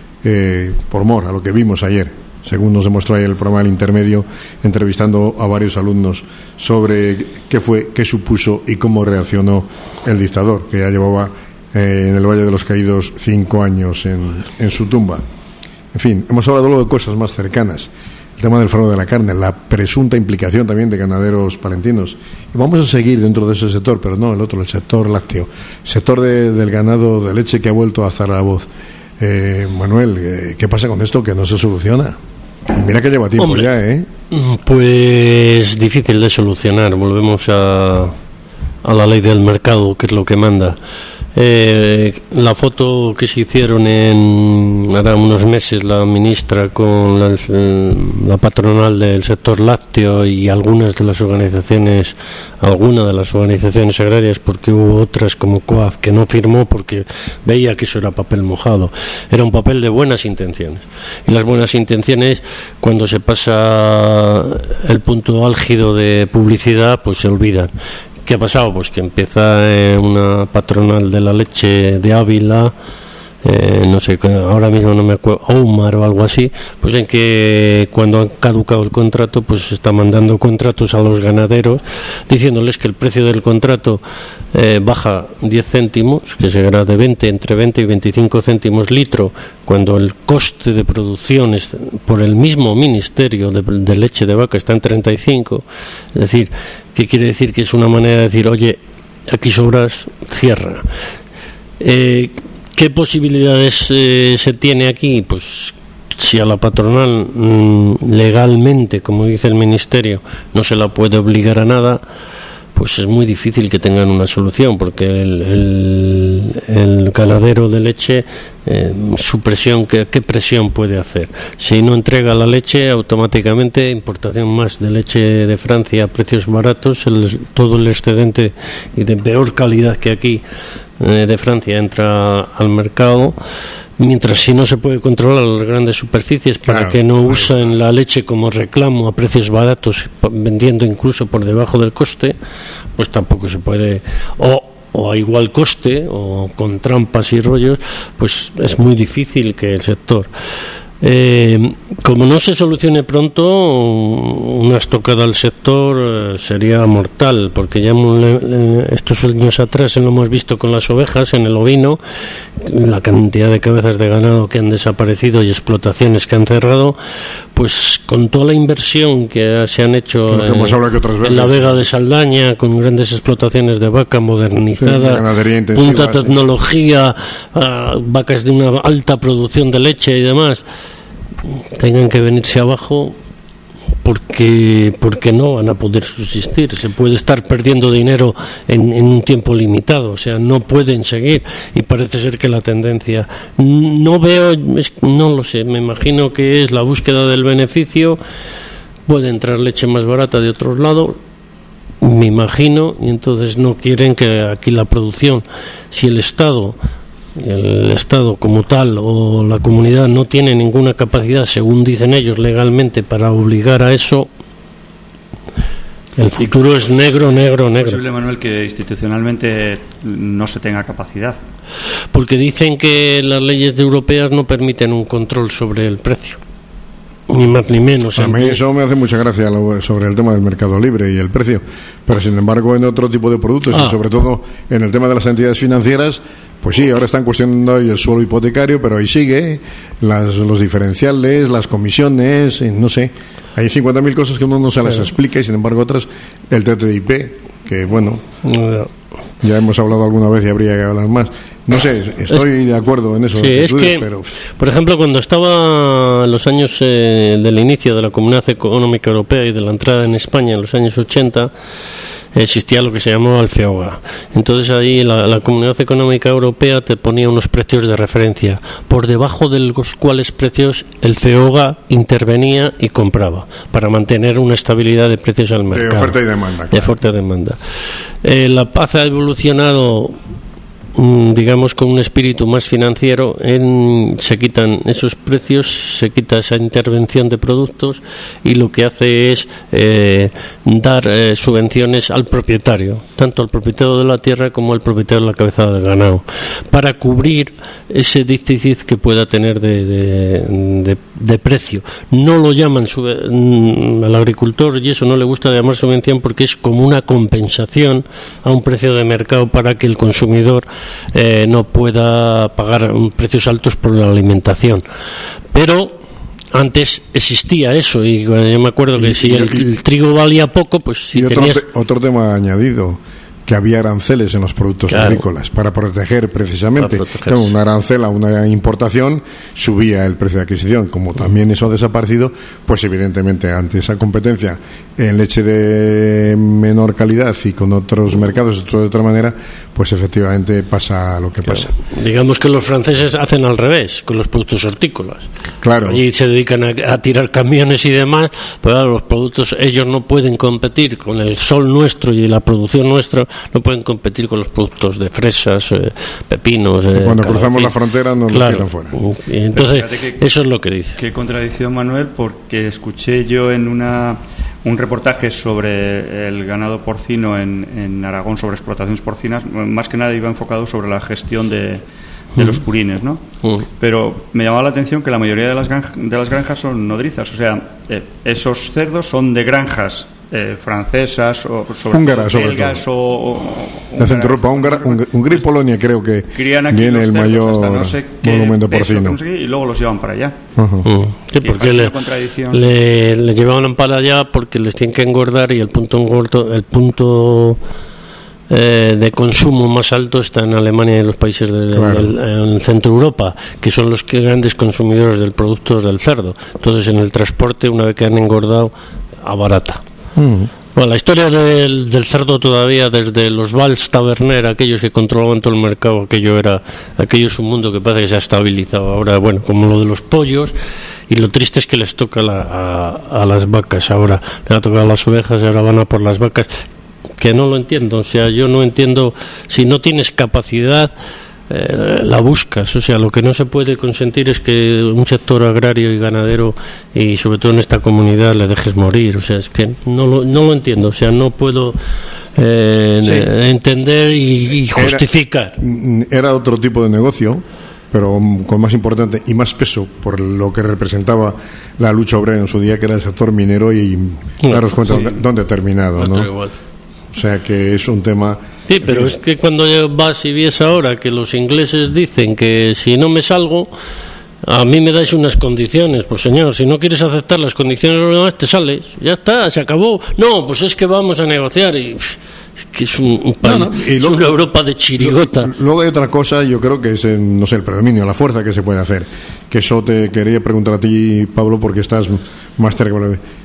eh, por mor a lo que vimos ayer, según nos demostró ayer el programa del intermedio, entrevistando a varios alumnos sobre qué fue, qué supuso y cómo reaccionó el dictador, que ya llevaba eh, en el Valle de los Caídos cinco años en, en su tumba. En fin, hemos hablado luego de cosas más cercanas. El tema del fraude de la carne, la presunta implicación también de ganaderos palentinos. Y vamos a seguir dentro de ese sector, pero no el otro, el sector lácteo, sector de, del ganado de leche que ha vuelto a alzar la voz. Eh, Manuel, eh, ¿qué pasa con esto que no se soluciona? Y mira que lleva tiempo. Hombre, ya, ¿eh? Pues difícil de solucionar. Volvemos a, a la ley del mercado, que es lo que manda. Eh, la foto que se hicieron en ahora unos meses la ministra con la, la patronal del sector lácteo y algunas de las organizaciones, algunas de las organizaciones agrarias, porque hubo otras como COAF que no firmó porque veía que eso era papel mojado, era un papel de buenas intenciones, y las buenas intenciones, cuando se pasa el punto álgido de publicidad, pues se olvidan. ¿Qué ha pasado? Pues que empieza eh, una patronal de la leche de Ávila, eh, no sé, ahora mismo no me acuerdo, Oumar o algo así, pues en que cuando han caducado el contrato, pues se está mandando contratos a los ganaderos, diciéndoles que el precio del contrato eh, baja diez céntimos, que será de veinte, entre veinte y veinticinco céntimos litro, cuando el coste de producción es, por el mismo ministerio de, de leche de vaca está en treinta y cinco, es decir, ¿qué quiere decir? Que es una manera de decir, oye, aquí sobras, cierra. Eh, ¿Qué posibilidades eh, se tiene aquí? Pues si a la patronal mmm, legalmente, como dice el ministerio, no se la puede obligar a nada, pues es muy difícil que tengan una solución, porque el, el, el ganadero de leche, eh, su presión, ¿qué, ¿qué presión puede hacer? Si no entrega la leche, automáticamente importación más de leche de Francia a precios baratos, el, todo el excedente y de peor calidad que aquí eh, de Francia entra al mercado. Mientras si no se puede controlar las grandes superficies para claro, que no claro. usen la leche como reclamo a precios baratos, vendiendo incluso por debajo del coste, pues tampoco se puede, o, o a igual coste o con trampas y rollos, pues es muy difícil que el sector eh, como no se solucione pronto, una estocada al sector eh, sería mortal, porque ya eh, estos años atrás lo hemos visto con las ovejas, en el ovino, la cantidad de cabezas de ganado que han desaparecido y explotaciones que han cerrado, pues con toda la inversión que se han hecho eh, en la Vega de Saldaña, con grandes explotaciones de vaca modernizada, sí, punta tecnología, sí. uh, vacas de una alta producción de leche y demás, tengan que venirse abajo porque porque no van a poder subsistir. Se puede estar perdiendo dinero en, en un tiempo limitado, o sea, no pueden seguir, y parece ser que la tendencia, no veo, es, no lo sé, me imagino que es la búsqueda del beneficio. Puede entrar leche más barata de otros lados, me imagino, y entonces no quieren que aquí la producción, si el Estado el Estado como tal o la comunidad no tiene ninguna capacidad, según dicen ellos legalmente, para obligar a eso, el futuro es negro, negro, negro. ¿Es posible, Manuel, que institucionalmente no se tenga capacidad? Porque dicen que las leyes europeas no permiten un control sobre el precio, ni más ni menos. A mí eso me hace mucha gracia sobre el tema del mercado libre y el precio, pero sin embargo en otro tipo de productos ah. y sobre todo en el tema de las entidades financieras, pues sí, ahora están cuestionando el suelo hipotecario, pero ahí sigue, las, los diferenciales, las comisiones, no sé, hay cincuenta mil cosas que uno no se las explica, y sin embargo otras, el T T I P, que bueno, ya hemos hablado alguna vez y habría que hablar más. No sé, estoy es, de acuerdo en eso. Sí, es que, pero... por ejemplo, cuando estaba en los años eh, del inicio de la Comunidad Económica Europea y de la entrada en España en los años ochenta, existía lo que se llamaba el FEOGA. Entonces ahí la, la Comunidad Económica Europea te ponía unos precios de referencia, por debajo de los cuales precios el FEOGA intervenía y compraba, para mantener una estabilidad de precios al mercado. De oferta y demanda. Claro. De oferta y demanda. Eh, la paz ha evolucionado, digamos, con un espíritu más financiero. En, se quitan esos precios, se quita esa intervención de productos, y lo que hace es eh, dar eh, subvenciones al propietario, tanto al propietario de la tierra como al propietario de la cabeza del ganado, para cubrir ese déficit que pueda tener de, de, de, de precio. No lo llaman sube, al agricultor, y eso no le gusta llamar subvención, porque es como una compensación a un precio de mercado para que el consumidor eh, no pueda pagar precios altos por la alimentación. Pero antes existía eso, y yo me acuerdo que y, si y, el, y, el trigo valía poco, pues si y otro, tenías... te, otro tema añadido, que había aranceles en los productos claro. agrícolas para proteger precisamente para una arancel a una importación subía el precio de adquisición. Como también eso ha desaparecido, pues evidentemente ante esa competencia en leche de menor calidad y con otros mercados de otra manera, pues efectivamente pasa lo que claro. pasa. Digamos que los franceses hacen al revés con los productos hortícolas. Claro. Allí se dedican a, a tirar camiones y demás, pero claro, los productos, ellos no pueden competir con el sol nuestro y la producción nuestra, no pueden competir con los productos de fresas, eh, pepinos. Eh, Cuando cruzamos la frontera nos claro. lo tiran fuera. Y entonces, que, eso es lo que dice. Qué contradicción, Manuel, porque escuché yo en una un reportaje sobre el ganado porcino en, en Aragón, sobre explotaciones porcinas, más que nada iba enfocado sobre la gestión de, de mm. los purines, ¿no? Mm. Pero me llamaba la atención que la mayoría de las, granjas, de las granjas son nodrizas, o sea, eh, esos cerdos son de granjas Eh, francesas o sobre húngaras, sobre todo. o, o de Centroeuropa, Húngara, Hungría y Polonia creo que viene el mayor no sé monumento porcino y luego los llevan para allá. Uh-huh. Uh, sí, porque le, le, le llevan para allá porque les tienen que engordar y el punto engordo, el punto eh, de consumo más alto está en Alemania y en los países del, claro. del en Centro Europa, que son los que grandes consumidores del producto del cerdo. Entonces en el transporte, una vez que han engordado, abarata. Mm. Bueno, la historia del, del cerdo todavía desde los Vals Taverner, aquellos que controlaban todo el mercado, aquello era aquello es un mundo que parece que se ha estabilizado ahora, bueno, como lo de los pollos, y lo triste es que les toca la, a, a las vacas ahora, les ha tocado a las ovejas y ahora van a por las vacas, que no lo entiendo, o sea, yo no entiendo, si no tienes capacidad Eh, la buscas, o sea, lo que no se puede consentir es que un sector agrario y ganadero y sobre todo en esta comunidad le dejes morir, o sea, es que no lo, no lo entiendo, o sea, no puedo eh, sí. entender y, y justificar. Era, era otro tipo de negocio, pero con más importante y más peso por lo que representaba la lucha obrera en su día, que era el sector minero, y no, daros cuenta sí. dónde, dónde terminado, ¿no? Igual. O sea que es un tema... Sí, pero en fin. Es que cuando vas y ves ahora que los ingleses dicen que si no me salgo, a mí me dais unas condiciones. Pues señor, si no quieres aceptar las condiciones de los demás, te sales. Ya está, se acabó. No, pues es que vamos a negociar y... Es que es un, un país, no, no. Y luego, es una Europa de chirigota. Luego hay otra cosa, yo creo que es, el, no sé, el predominio, la fuerza que se puede hacer. Que eso te quería preguntar a ti, Pablo, porque estás más cerca.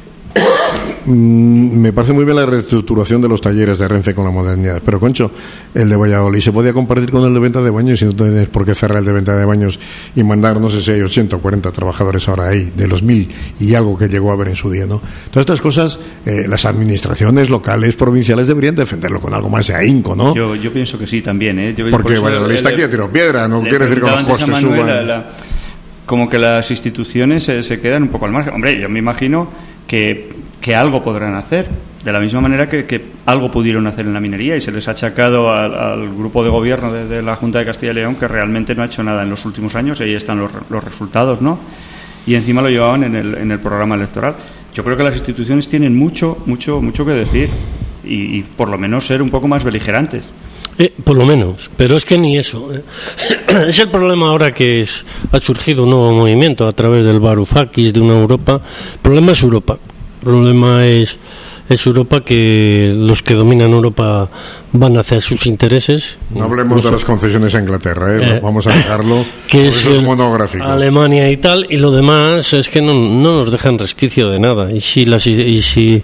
Me parece muy bien la reestructuración de los talleres de Renfe con la modernidad, pero Concho, el de Valladolid se podía compartir con el de venta de baños, y no tienes por qué cerrar el de venta de baños y mandar, no sé si hay ochenta o cuarenta trabajadores ahora ahí, de los mil y algo que llegó a haber en su día, ¿no? Todas estas cosas, eh, las administraciones locales, provinciales deberían defenderlo con algo más de ahínco, ¿no? Yo, yo pienso que sí también, ¿eh? Yo, porque por Valladolid está aquí a tiro piedra, no quiere decir que los costes suban. La, la, como que las instituciones se, se quedan un poco al margen. Hombre, yo me imagino que que algo podrán hacer, de la misma manera que, que algo pudieron hacer en la minería, y se les ha achacado al, al grupo de gobierno de, de la Junta de Castilla y León que realmente no ha hecho nada en los últimos años, y ahí están los, los resultados, ¿no? Y encima lo llevaban en el, en el programa electoral. Yo creo que las instituciones tienen mucho, mucho, mucho que decir, y, y por lo menos ser un poco más beligerantes. Eh, por lo menos, pero es que ni eso. Eh. Es el problema ahora que es, ha surgido un nuevo movimiento a través del Varoufakis de una Europa. El problema es Europa. El problema es, es Europa, que los que dominan Europa van hacia sus intereses. No hablemos no de las concesiones a Inglaterra, ¿eh? Eh, vamos a dejarlo, que es, eso es monográfico. Alemania y tal, y lo demás es que no, no nos dejan resquicio de nada. Y si, las, y si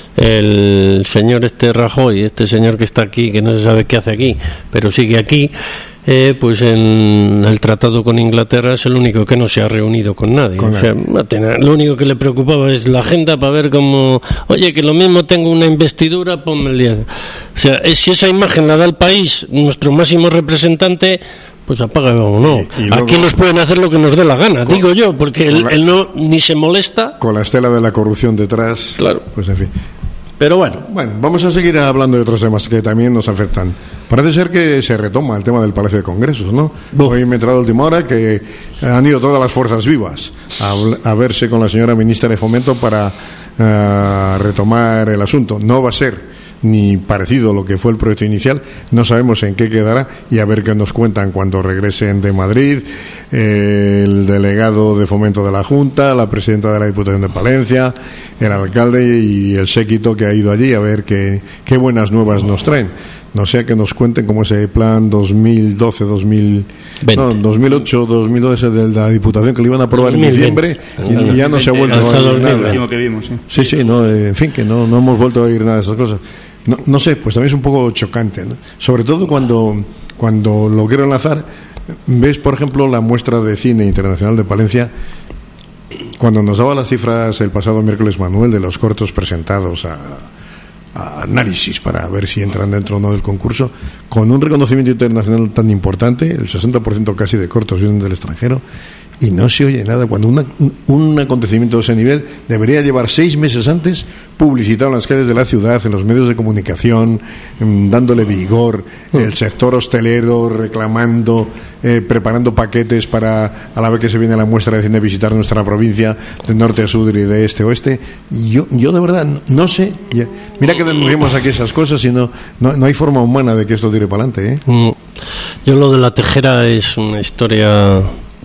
el señor este Rajoy, este señor que está aquí, que no se sabe qué hace aquí, pero sigue aquí, Eh, pues en el tratado con Inglaterra es el único que no se ha reunido con nadie. Con o sea, lo único que le preocupaba es la agenda para ver cómo, oye, que lo mismo tengo una investidura, ponme el día. O sea, si esa imagen la da el país, nuestro máximo representante, pues apaga o no. Y, y luego, aquí nos pueden hacer lo que nos dé la gana, con, digo yo, porque él, la, él no ni se molesta. Con la estela de la corrupción detrás. Claro. Pues en fin. Pero bueno. Bueno, vamos a seguir hablando de otros temas que también nos afectan. Parece ser que se retoma el tema del Palacio de Congresos, ¿no? Bo. Hoy me he enterado a última hora que han ido todas las fuerzas vivas a, a verse con la señora ministra de Fomento para uh, retomar el asunto. No va a ser ni parecido a lo que fue el proyecto inicial. No sabemos en qué quedará y a ver qué nos cuentan cuando regresen de Madrid eh, el delegado de Fomento de la Junta, la presidenta de la Diputación de Palencia, el alcalde y el séquito que ha ido allí, a ver qué, qué buenas nuevas nos traen. No sea que nos cuenten cómo ese plan dos mil doce, dos mil, no, dos mil ocho, dos mil doce de la Diputación que lo iban a aprobar en diciembre y, y ya no se ha vuelto a oír nada. Sí, sí, no, en fin, que no, no hemos vuelto a oír nada de esas cosas. No, no sé, pues también es un poco chocante, ¿no? Sobre todo cuando, cuando lo quiero enlazar, ves, por ejemplo, la muestra de cine internacional de Palencia, cuando nos daba las cifras el pasado miércoles Manuel de los cortos presentados a análisis para ver si entran dentro o no del concurso, con un reconocimiento internacional tan importante, el sesenta por ciento casi de cortos vienen del extranjero, y no se oye nada, cuando una, un acontecimiento de ese nivel debería llevar seis meses antes publicitado en las calles de la ciudad, en los medios de comunicación, dándole vigor, el sector hostelero reclamando, eh, preparando paquetes para, a la vez que se viene la muestra de cine, visitar nuestra provincia de norte a sur y de este a oeste. Y yo, yo de verdad no, no sé, ya, mira que denunciamos aquí esas cosas y no, no, no hay forma humana de que esto tire para adelante, ¿eh? Yo lo de la tejera es una historia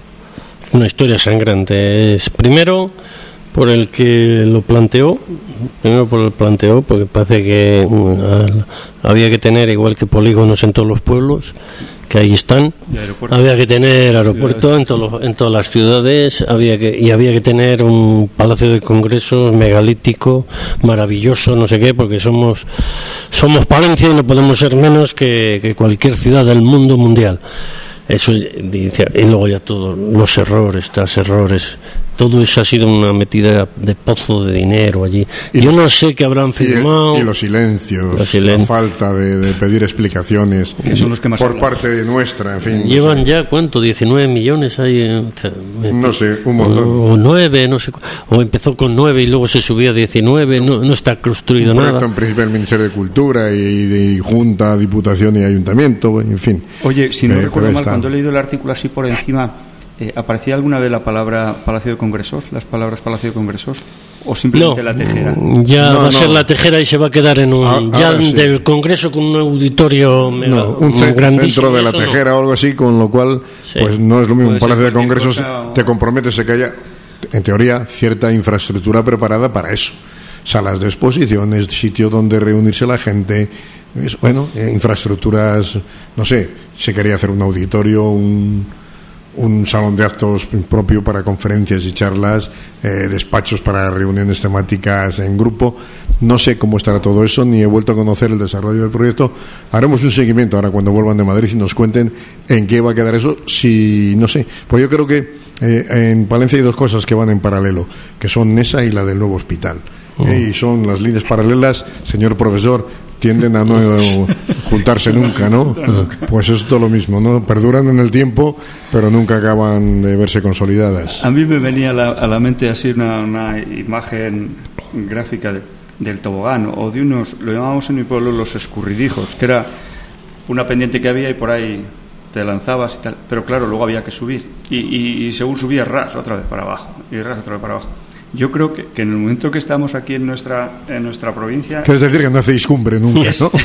una historia sangrante. Es primero por el que lo planteó, primero por el planteó, porque parece que uh, había que tener, igual que polígonos en todos los pueblos, que ahí están, había que tener aeropuerto en, todos los, en todas las ciudades, había que, y había que tener un palacio de congresos megalítico, maravilloso, no sé qué, porque somos somos Palencia y no podemos ser menos que, que cualquier ciudad del mundo mundial. Eso dice, y luego ya todos los errores, tras errores, todo eso ha sido una metida de pozo de dinero allí. Y yo los, no sé qué habrán firmado. Y, y los silencios, los silen... la falta de, de pedir explicaciones son los que más por hablan. Parte de nuestra, en fin. Llevan no sé. Ya, ¿cuánto? diecinueve millones ahí. No sé, un montón. O, o nueve, no sé. O empezó con nueve y luego se subió a diecinueve, no, no está construido nada. En principio el Ministerio de Cultura y de Junta, Diputación y Ayuntamiento, en fin. Oye, si no eh, recuerdo mal, cuando he leído el artículo así por encima, Eh, ¿aparecía alguna vez la palabra Palacio de Congresos, las palabras Palacio de Congresos, o simplemente no, la tejera? Ya no, va a no. ser la tejera y se va a quedar en un ah, ya sí. del Congreso con un auditorio mega, no, un, un centro de la tejera no. o algo así, con lo cual sí. pues no es lo mismo un Palacio de Congresos, cosa... te comprometes a que haya, en teoría, cierta infraestructura preparada para eso, salas de exposiciones, sitio donde reunirse la gente. Bueno, eh, infraestructuras, no sé, se quería hacer un auditorio, un un salón de actos propio para conferencias y charlas, eh, despachos para reuniones temáticas en grupo. No sé cómo estará todo eso, ni he vuelto a conocer el desarrollo del proyecto. Haremos un seguimiento ahora cuando vuelvan de Madrid y nos cuenten en qué va a quedar eso. Si no sé, pues yo creo que eh, en Palencia hay dos cosas que van en paralelo, que son esa y la del nuevo hospital. Uh-huh. eh, y son las líneas paralelas, señor profesor, tienden a no juntarse nunca, ¿no? Pues es todo lo mismo, ¿no? Perduran en el tiempo, pero nunca acaban de verse consolidadas. A mí me venía a la, a la mente así una, una imagen gráfica de, del tobogán, o de unos, lo llamábamos en mi pueblo los escurridijos, que era una pendiente que había y por ahí te lanzabas y tal, pero claro, luego había que subir, y, y, y según subías, ras, otra vez para abajo, y ras, otra vez para abajo. Yo creo que, que en el momento que estamos aquí en nuestra en nuestra provincia... Quieres decir que no hacéis cumbre nunca, es, ¿no?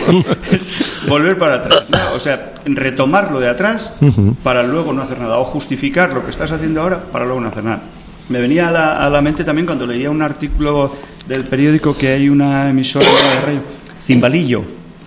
Es volver para atrás, ¿no? O sea, retomar lo de atrás uh-huh. para luego no hacer nada, o justificar lo que estás haciendo ahora para luego no hacer nada. Me venía a la, a la mente también cuando leía un artículo del periódico que hay una emisora de radio, Cimbalillo,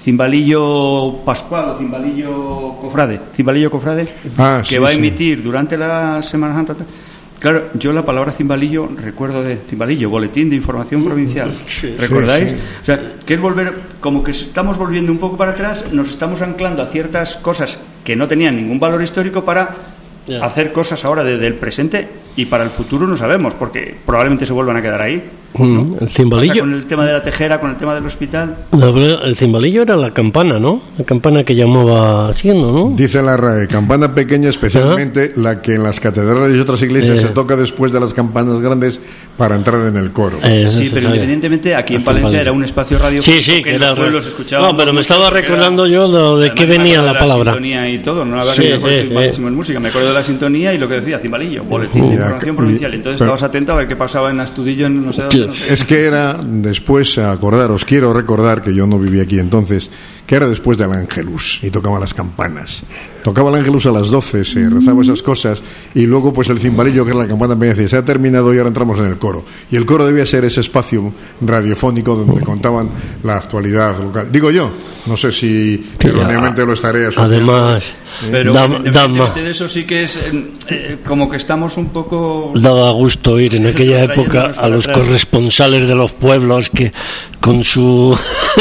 Cimbalillo Pascual o Cimbalillo Cofrade, Cimbalillo Cofrade, ah, que sí, va a emitir sí. durante la Semana Santa. Claro, yo la palabra cimbalillo recuerdo de cimbalillo, Boletín de Información Provincial. Sí, ¿recordáis? Sí, sí. O sea, que es volver, como que estamos volviendo un poco para atrás, nos estamos anclando a ciertas cosas que no tenían ningún valor histórico para yeah. hacer cosas ahora desde el presente y para el futuro no sabemos, porque probablemente se vuelvan a quedar ahí. Mm, el cimbalillo. Con el tema de la tejera, con el tema del hospital. El cimbalillo era la campana, ¿no? La campana que llamaba haciendo, ¿no? Dice la R A E, campana pequeña, especialmente ¿Ah? la que en las catedrales y otras iglesias eh. se toca después de las campanas grandes para entrar en el coro. Eh, sí, pero independientemente, aquí en Palencia era un espacio radiofónico sí, sí, que, que en los pueblos se escuchábamos. No, pero me estaba recordando yo de, de qué venía la, la palabra. Y todo, no sí, sí, sí, sí. música. Me acuerdo de la sintonía y lo que decía, Cimbalillo, boletín de información provincial. Entonces pero, estabas atento a ver qué pasaba en Astudillo, en no sé dónde. No sé. Es que era después, acordaros, quiero recordar que yo no vivía aquí entonces, que era después del Ángelus y tocaban las campanas. Tocaba el Ángelus a las doce, se rezaba esas cosas y luego pues el cimbalillo, que es la campana, me decía, se ha terminado y ahora entramos en el coro. Y el coro debía ser ese espacio radiofónico donde contaban la actualidad local. Digo yo, no sé si erróneamente lo estaré asociando. Además, pero da, independientemente de eso sí que es eh, como que estamos un poco... Daba gusto oír en aquella época a los atrás. Corresponsales de los pueblos que con su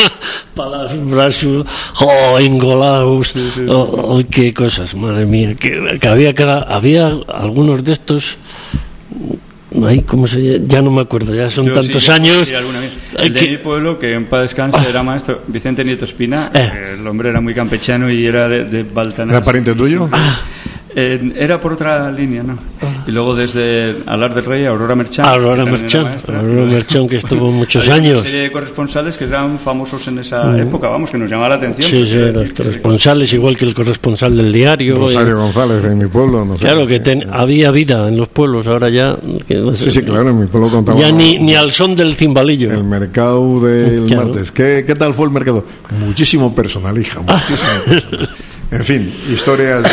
palabra, su oh, engolaos, sí, sí, sí. Oh, oh, qué cosas, madre mía, que, que había cada, había algunos de estos ahí, ¿cómo se llama? Ya no me acuerdo, ya son yo, tantos sí, años. El de que... mi pueblo, que en paz descanse, ah. era maestro Vicente Nieto Espina, eh. el hombre era muy campechano y era de, de Baltanás. ¿Era pariente tuyo? Ah. Eh, era por otra línea, ¿no? Ah. Y luego desde Alar del Rey, Aurora Merchán. Aurora Merchán, Aurora Merchán, que estuvo muchos Hay años. Una serie de corresponsales que eran famosos en esa mm. época, vamos, que nos llamaba la atención. Sí, sí, los corresponsales, que... igual que el corresponsal del diario. Rosario y... González, en mi pueblo, no sé. Claro, que ten... había vida en los pueblos, ahora ya... Que... Sí, sí, claro, en mi pueblo contaba... Ya ni, ni al son del cimbalillo. El mercado del claro. martes. ¿Qué, ¿Qué tal fue el mercado? Muchísimo personal, hija, muchísimo personal. En fin, historias,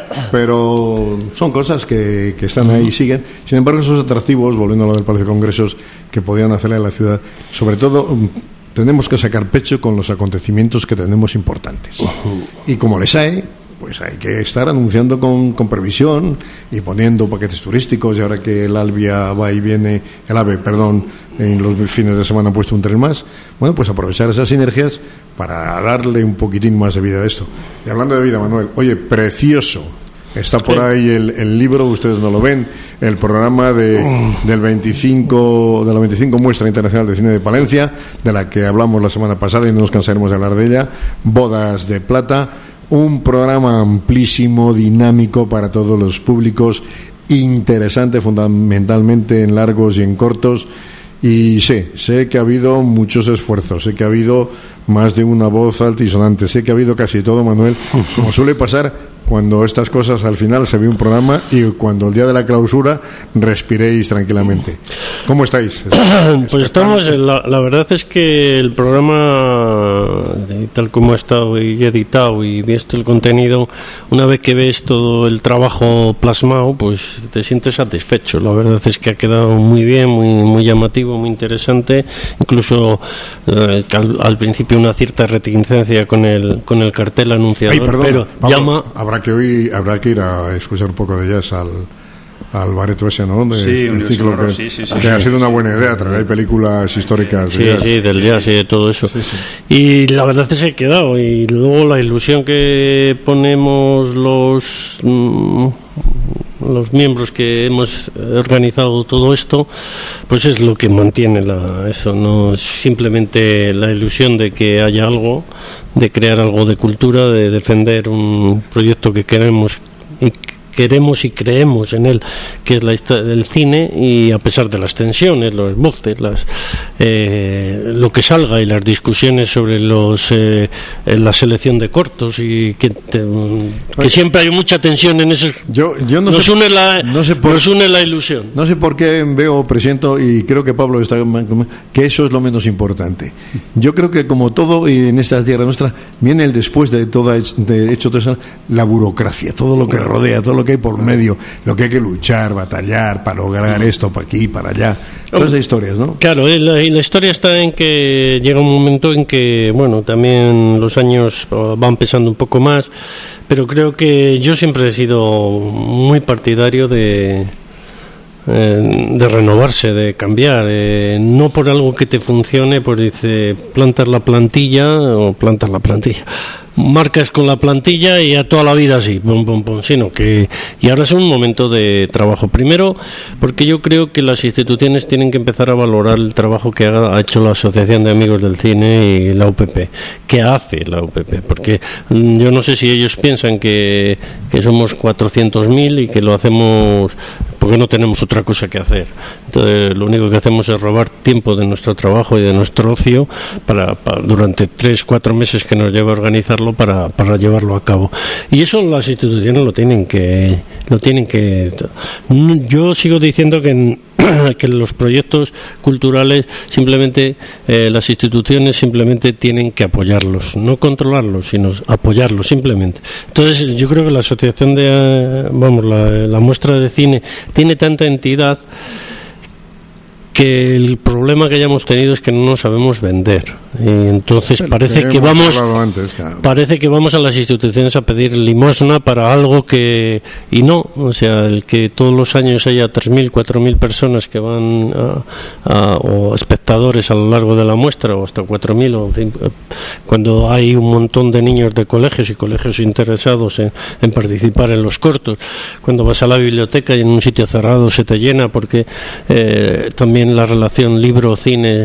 pero son cosas que, que están ahí y siguen. Sin embargo, esos atractivos, volviendo a lo del Palacio de Congresos, que podían hacerle a la ciudad, sobre todo tenemos que sacar pecho con los acontecimientos que tenemos importantes. Y como les hay, pues hay que estar anunciando con, con previsión y poniendo paquetes turísticos. Y ahora que el Albia va y viene, el AVE, perdón, en los fines de semana han puesto un tren más, bueno, pues aprovechar esas sinergias para darle un poquitín más de vida a esto. Y hablando de vida, Manuel, oye, precioso, está por ahí el, el libro, ustedes no lo ven, el programa de, del veinticinco, de la veinticinco Muestra Internacional de Cine de Palencia, de la que hablamos la semana pasada y no nos cansaremos de hablar de ella, Bodas de Plata, un programa amplísimo, dinámico para todos los públicos, interesante fundamentalmente en largos y en cortos. Y sé, sé que ha habido muchos esfuerzos, sé que ha habido más de una voz altisonante, sé que ha habido casi todo, Manuel, como suele pasar cuando estas cosas al final se ve un programa y cuando el día de la clausura respiréis tranquilamente. ¿Cómo estáis? Pues estamos, la, la verdad es que el programa, tal como ha estado y editado y visto el contenido, una vez que ves todo el trabajo plasmado, pues te sientes satisfecho. La verdad es que ha quedado muy bien, muy, muy llamativo, muy interesante. Incluso eh, al, al principio una cierta reticencia con el con el cartel anunciador. Ay, perdona, pero Pablo, llama... habrá que hoy habrá que ir a escuchar un poco de jazz al al bareto ese, ¿no? De sí, este ciclo que, sí, sí, sí, que sí. ha sido una buena idea traer películas históricas de sí, jazz. sí, del jazz y de todo eso. Sí, sí. Y la verdad es que se ha quedado. Y luego la ilusión que ponemos los mmm, los miembros que hemos organizado todo esto, pues es lo que mantiene la, eso. No es simplemente la ilusión de que haya algo, de crear algo de cultura, de defender un proyecto que queremos y queremos y creemos en él, que es la historia del cine, y a pesar de las tensiones, los voces, las, eh, lo que salga y las discusiones sobre los eh, la selección de cortos y que, te, que siempre hay mucha tensión en eso. Yo, yo no nos, sé, une la, no sé por, nos une la ilusión. No sé por qué veo, presiento, y creo que Pablo está que eso es lo menos importante. Yo creo que como todo y en esta tierra nuestra viene el después de toda de hecho toda esa, la burocracia, todo lo que rodea, todo lo que hay por medio, lo que hay que luchar, batallar para lograr esto, para aquí, para allá, todas esas historias, ¿no? Claro, y la, y la historia está en que llega un momento en que, bueno, también los años van pesando un poco más, pero creo que yo siempre he sido muy partidario de de renovarse, de cambiar, eh, no por algo que te funcione, pues dice plantas la plantilla o plantas la plantilla, marcas con la plantilla y a toda la vida así, pum, pum, pum, sino que y ahora es un momento de trabajo. Primero, porque yo creo que las instituciones tienen que empezar a valorar el trabajo que ha, ha hecho la Asociación de Amigos del Cine y la U P P, que hace la U P P, porque mm, yo no sé si ellos piensan que, que somos cuatrocientos mil y que lo hacemos porque no tenemos otra cosa que hacer. Entonces lo único que hacemos es robar tiempo de nuestro trabajo y de nuestro ocio para, para durante tres, cuatro meses que nos lleva a organizarlo para, para llevarlo a cabo. Y eso las instituciones lo tienen que, lo tienen que. Yo sigo diciendo que en, que los proyectos culturales simplemente eh, las instituciones simplemente tienen que apoyarlos, no controlarlos, sino apoyarlos simplemente. Entonces yo creo que la asociación de eh, vamos la, la muestra de cine tiene tanta entidad que el problema que hayamos tenido es que no nos sabemos vender, y entonces parece que vamos antes, claro. parece que vamos a las instituciones a pedir limosna para algo que y no, o sea, el que todos los años haya tres mil, cuatro mil personas que van a, a, o espectadores a lo largo de la muestra, o hasta cuatro mil, o cuando hay un montón de niños de colegios y colegios interesados en, en participar en los cortos, cuando vas a la biblioteca y en un sitio cerrado se te llena porque eh, también la relación libro-cine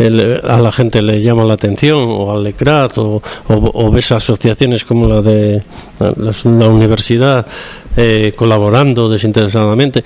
a la gente le llama la atención, o al Lecrat, o, o, o ves asociaciones como la de la, la universidad eh, colaborando desinteresadamente.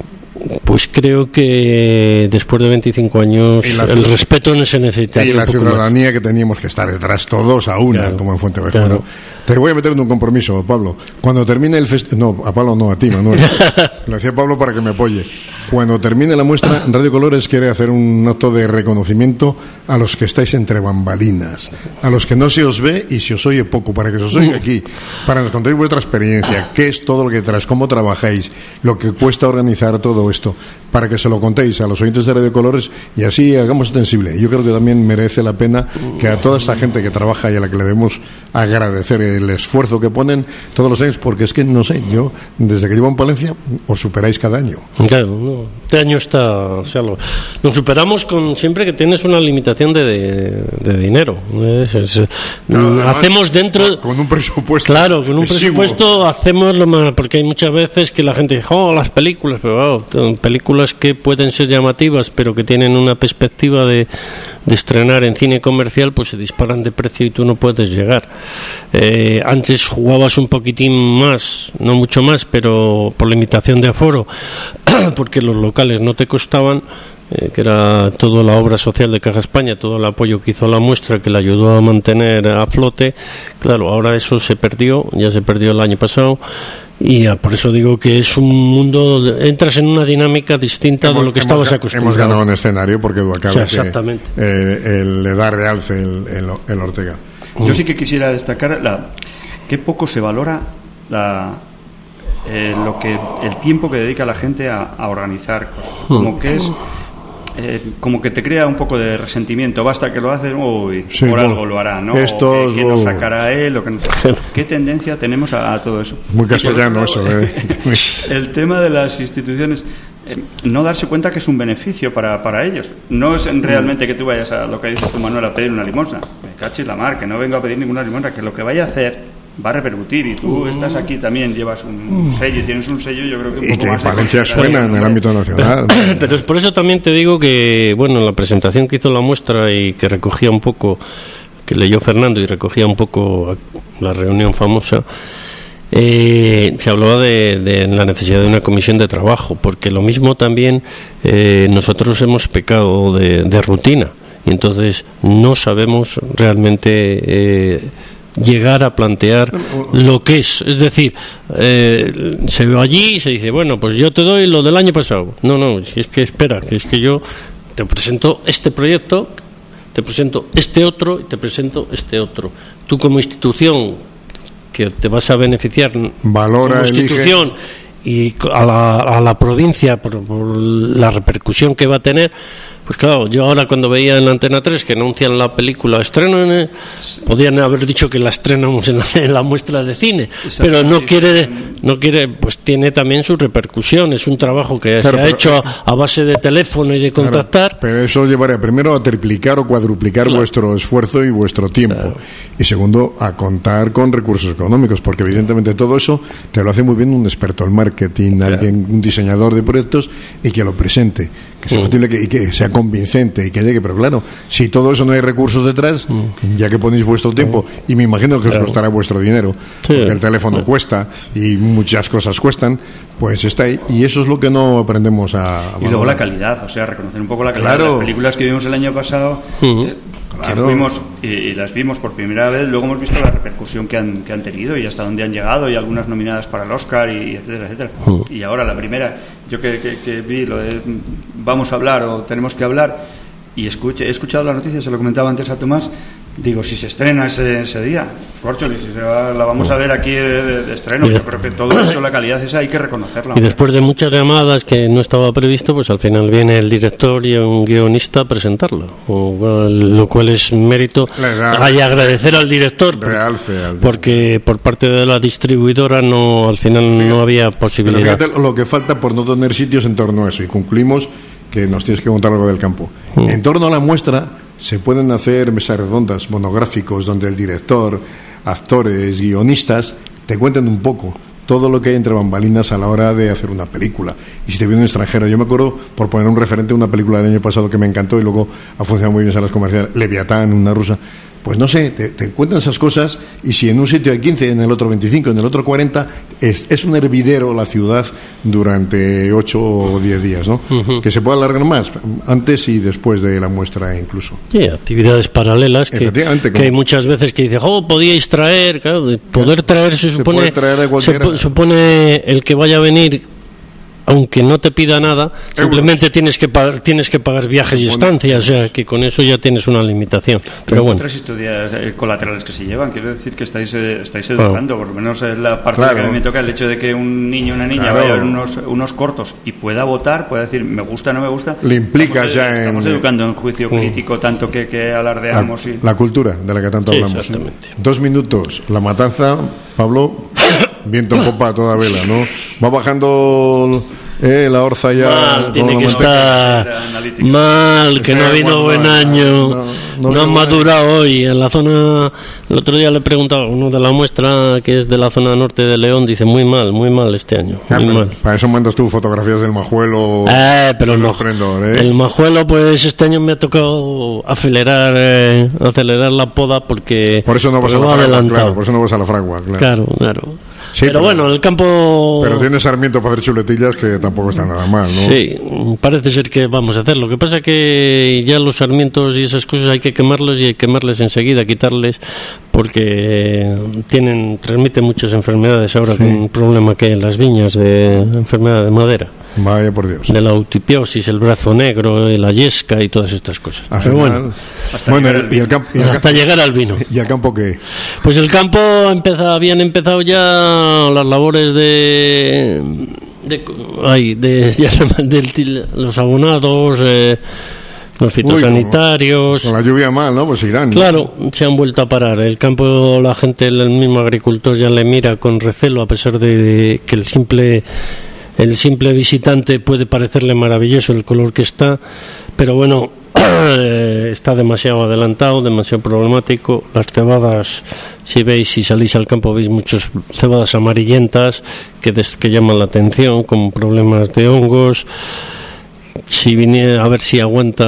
Pues creo que después de veinticinco años el respeto no se necesita. Y la ciudadanía más. Que teníamos que estar detrás todos a una, claro, como en Fuenteovejuna. Claro. Te voy a meter en un compromiso, Pablo. Cuando termine el festival... No, a Pablo no, a ti, Manuel. Lo decía Pablo para que me apoye. Cuando termine la muestra, Radio Colores quiere hacer un acto de reconocimiento a los que estáis entre bambalinas, a los que no se os ve y se os oye poco, para que se os oiga aquí, para que nos contéis vuestra experiencia, qué es todo lo que traes, cómo trabajáis, lo que cuesta organizar todo esto, para que se lo contéis a los oyentes de Radio Colores y así hagamos extensible. Yo creo que también merece la pena que a toda esta gente que trabaja y a la que le debemos agradecer el esfuerzo que ponen todos los años, porque es que, no sé, yo, desde que llevo en Palencia, os superáis cada año. Claro, no. Este año está, o sea, lo, nos superamos con siempre que tienes una limitación de, de, de dinero. Es, es, claro, además, hacemos dentro con un presupuesto. Claro, con un presupuesto hacemos lo más, porque hay muchas veces que la gente dice, oh, las películas, pero oh, películas que pueden ser llamativas, pero que tienen una perspectiva de, de estrenar en cine comercial, pues se disparan de precio y tú no puedes llegar. Eh, antes jugabas un poquitín más, no mucho más, pero por limitación de aforo, porque los locales no te costaban, eh, que era toda la obra social de Caja España, todo el apoyo que hizo la muestra, que la ayudó a mantener a flote. Claro, ahora eso se perdió, ya se perdió el año pasado. Y ya, por eso digo que es un mundo, entras en una dinámica distinta hemos, de lo que estabas ga- acostumbrado. Hemos ganado un escenario porque acaba o sea, exactamente. que eh, el, le da realce el, el, el Ortega. Yo sí que quisiera destacar la, que poco se valora la, eh, lo que el tiempo que dedica la gente a, a organizar cosas. Como que es eh, como que te crea un poco de resentimiento. Basta que lo haces, uy, sí, por bueno, algo lo hará, ¿no? Estos, o que, que no sacará él, o que no... ¿Qué tendencia tenemos a, a todo eso? Muy castellano eso. Eh. El tema de las instituciones, eh, no darse cuenta que es un beneficio para, para ellos. No es realmente que tú vayas a lo que dices tú, Manuel, a pedir una limosna. Me cachis la mar, que no vengo a pedir ninguna limosna, que lo que vaya a hacer va a repercutir, y tú estás aquí también, llevas un sello y tienes un sello, yo creo que un y poco que más Valencia suena en el ámbito nacional. Pero es por eso también te digo que, bueno, en la presentación que hizo la muestra y que recogía un poco, que leyó Fernando y recogía un poco la reunión famosa, eh, se hablaba de, de la necesidad de una comisión de trabajo, porque lo mismo también eh, nosotros hemos pecado de, de rutina, y entonces no sabemos realmente eh, llegar a plantear lo que es, es decir, eh, se ve allí y se dice, bueno, pues yo te doy lo del año pasado. No, no, si es que espera, que es que yo te presento este proyecto, te presento este otro y te presento este otro. Tú como institución que te vas a beneficiar, valora, como institución, elige, y a la, a la provincia por, por la repercusión que va a tener. Pues claro, yo ahora cuando veía en la Antena tres que anuncian la película estreno, en, podían haber dicho que la estrenamos en la, en la muestra de cine, pero no quiere, no quiere, pues tiene también su repercusión, es un trabajo que claro, se ha hecho a, a base de teléfono y de contactar. Claro, pero eso llevaría primero a triplicar o cuadruplicar claro. vuestro esfuerzo y vuestro tiempo, claro. y segundo a contar con recursos económicos, porque evidentemente todo eso te lo hace muy bien un experto en marketing, claro. alguien, un diseñador de proyectos, y que lo presente, que sea posible que, y que sea convincente y que llegue, pero claro, si todo eso no hay recursos detrás, mm. ya que ponéis vuestro tiempo, y me imagino que os claro. costará vuestro dinero, sí. porque el teléfono sí. cuesta y muchas cosas cuestan, pues está ahí, y eso es lo que no aprendemos a, a y luego la calidad, o sea, reconocer un poco la calidad claro. de las películas que vimos el año pasado. Uh-huh. eh, Claro. que fuimos y, y las vimos por primera vez, luego hemos visto la repercusión que han, que han tenido y hasta dónde han llegado, y algunas nominadas para el Oscar, y etcétera, etcétera. Uh. Y ahora la primera, yo que, que, que vi lo de vamos a hablar o tenemos que hablar, y escuché, he escuchado la noticia, se lo comentaba antes a Tomás, digo, si se estrena ese, ese día, Córcholis, si se va, la vamos a ver aquí de, de estreno, yo creo que todo eso, la calidad esa hay que reconocerla. Y después de muchas llamadas que no estaba previsto, pues al final viene el director y un guionista a presentarlo, o, lo cual es mérito. Hay que agradecer al director, realce, al... porque por parte de la distribuidora no, al final fíjate, no había posibilidad. Pero fíjate lo que falta por no tener sitios en torno a eso, y concluimos que nos tienes que contar algo del campo. Mm. En torno a la muestra se pueden hacer mesas redondas, monográficos, donde el director, actores, guionistas te cuenten un poco todo lo que hay entre bambalinas a la hora de hacer una película. Y si te viene un extranjero, yo me acuerdo, por poner un referente, una película del año pasado que me encantó y luego ha funcionado muy bien en salas comerciales, Leviatán, una rusa. Pues no sé, te, te cuentan esas cosas, y si en un sitio hay quince, en el otro veinticinco, en el otro cuarenta, es, es un hervidero la ciudad durante ocho o diez días, ¿no? Uh-huh. Que se puede alargar más, antes y después de la muestra incluso. Sí, actividades paralelas que, que hay muchas veces que dices, oh, podíais traer, claro, poder traer se supone, se puede traer de cualquiera. Se supone el que vaya a venir, aunque no te pida nada, euros. Simplemente tienes que pagar, tienes que pagar viajes y estancias, o sea, que con eso ya tienes una limitación. Pero bueno, otras historias eh, colaterales que se llevan, quiero decir que estáis eh, estáis educando, claro. Por lo menos es la parte claro. que a mí me toca, el hecho de que un niño o una niña claro. vaya a ver unos, unos cortos y pueda votar, pueda decir me gusta, no me gusta. Le implicas estamos, ya en... Estamos educando en juicio mm. crítico, tanto que, que alardeamos. La, y... la cultura de la que tanto sí, hablamos. Exactamente. Dos minutos, la matanza, Pablo, viento en popa a toda vela, ¿no? Va bajando... Eh, la Orza ya mal, tiene que estar mal, que no ha habido buen año, no, no, no han madurado hoy. En la zona, el otro día le he preguntado a uno de la muestra que es de la zona norte de León, dice muy mal, muy mal este año, muy ah, mal. Para eso mandas tú fotografías del Majuelo. Eh, pero no, ¿eh? El Majuelo, pues este año me ha tocado acelerar, eh, acelerar la poda porque por eso no vas a la fragua, claro, por eso no vas a la fragua, claro. Claro, claro. Sí, pero, pero bueno, el campo... Pero tiene Sarmiento para hacer chuletillas que tampoco está nada mal, ¿no? Sí, parece ser que vamos a hacer. Lo que pasa es que ya los sarmientos y esas cosas hay que quemarlos y hay que quemarles enseguida, quitarles, porque tienen transmiten muchas enfermedades ahora, sí. Con un problema que hay en las viñas de enfermedad de madera. Vaya por Dios. De la autipiosis, el brazo negro, la yesca y todas estas cosas. Al Pero final, bueno, hasta, bueno llegar, el, y el campo, y el hasta campo, llegar al vino. ¿Y el campo qué? Pues el campo empezó, habían empezado ya las labores de de, ay, de, ya, de, de los abonados, eh, los fitosanitarios. Uy, con la lluvia mal, ¿no? Pues irán. Claro, se han vuelto a parar. El campo, la gente, el mismo agricultor ya le mira con recelo, a pesar de que el simple el simple visitante puede parecerle maravilloso el color que está, pero bueno, está demasiado adelantado, demasiado problemático. Las cebadas, si veis, si salís al campo, veis muchas cebadas amarillentas que, des, que llaman la atención, con problemas de hongos. Si vine a ver si aguanta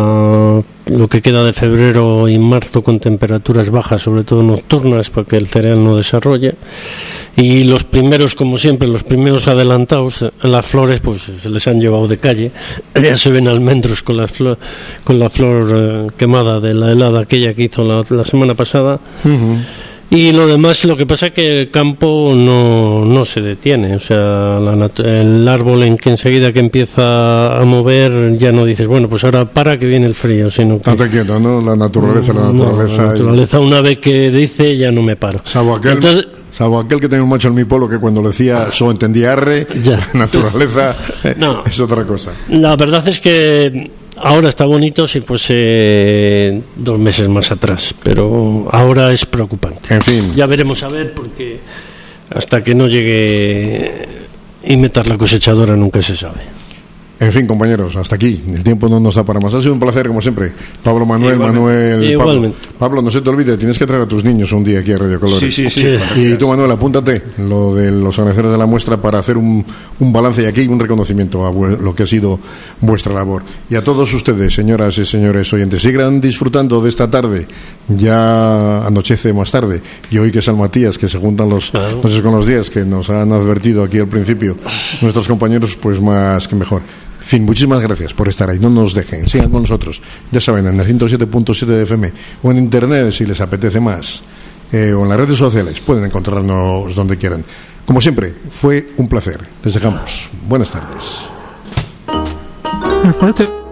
lo que queda de febrero y marzo con temperaturas bajas, sobre todo nocturnas, para que el cereal no desarrolle. Y los primeros, como siempre, los primeros adelantados, las flores, pues se les han llevado de calle. Ya se ven almendros con, las flor, con la flor eh, quemada de la helada aquella que hizo la, la semana pasada. Uh-huh. Y lo demás, lo que pasa es que el campo no, no se detiene. O sea, la, el árbol en que enseguida que empieza a mover, ya no dices, bueno, pues ahora para que viene el frío, sino que... Estate quieto, ¿no? La naturaleza, la naturaleza... No, la naturaleza, y... una vez que dice, ya no me paro. Salvo aquel... Entonces, Salvo aquel que tenía un macho en mi pueblo que cuando lo decía solo entendía arre, ya. Naturaleza no, es otra cosa. La verdad es que ahora está bonito si fuese dos meses más atrás, pero ahora es preocupante. En fin. Ya veremos a ver, porque hasta que no llegue y metas la cosechadora nunca se sabe. En fin, compañeros, hasta aquí. El tiempo no nos da para más. Ha sido un placer, como siempre. Pablo, Manuel, Igualmente. Manuel, Igualmente. Pablo. Pablo, no se te olvide, tienes que traer a tus niños un día aquí a Radio Colores. Sí, sí, sí. Y tú, Manuel, apúntate lo de los organizadores de la muestra para hacer un, un balance y aquí un reconocimiento a lo que ha sido vuestra labor. Y a todos ustedes, señoras y señores oyentes, sigan disfrutando de esta tarde. Ya anochece más tarde. Y hoy que es San Matías, que se juntan los Claro. noches con los días, que nos han advertido aquí al principio nuestros compañeros, pues más que mejor. En fin, muchísimas gracias por estar ahí. No nos dejen, sigan con nosotros. Ya saben, en el ciento siete punto siete de F M o en internet si les apetece más, eh, o en las redes sociales. Pueden encontrarnos donde quieran. Como siempre, fue un placer. Les dejamos. Buenas tardes.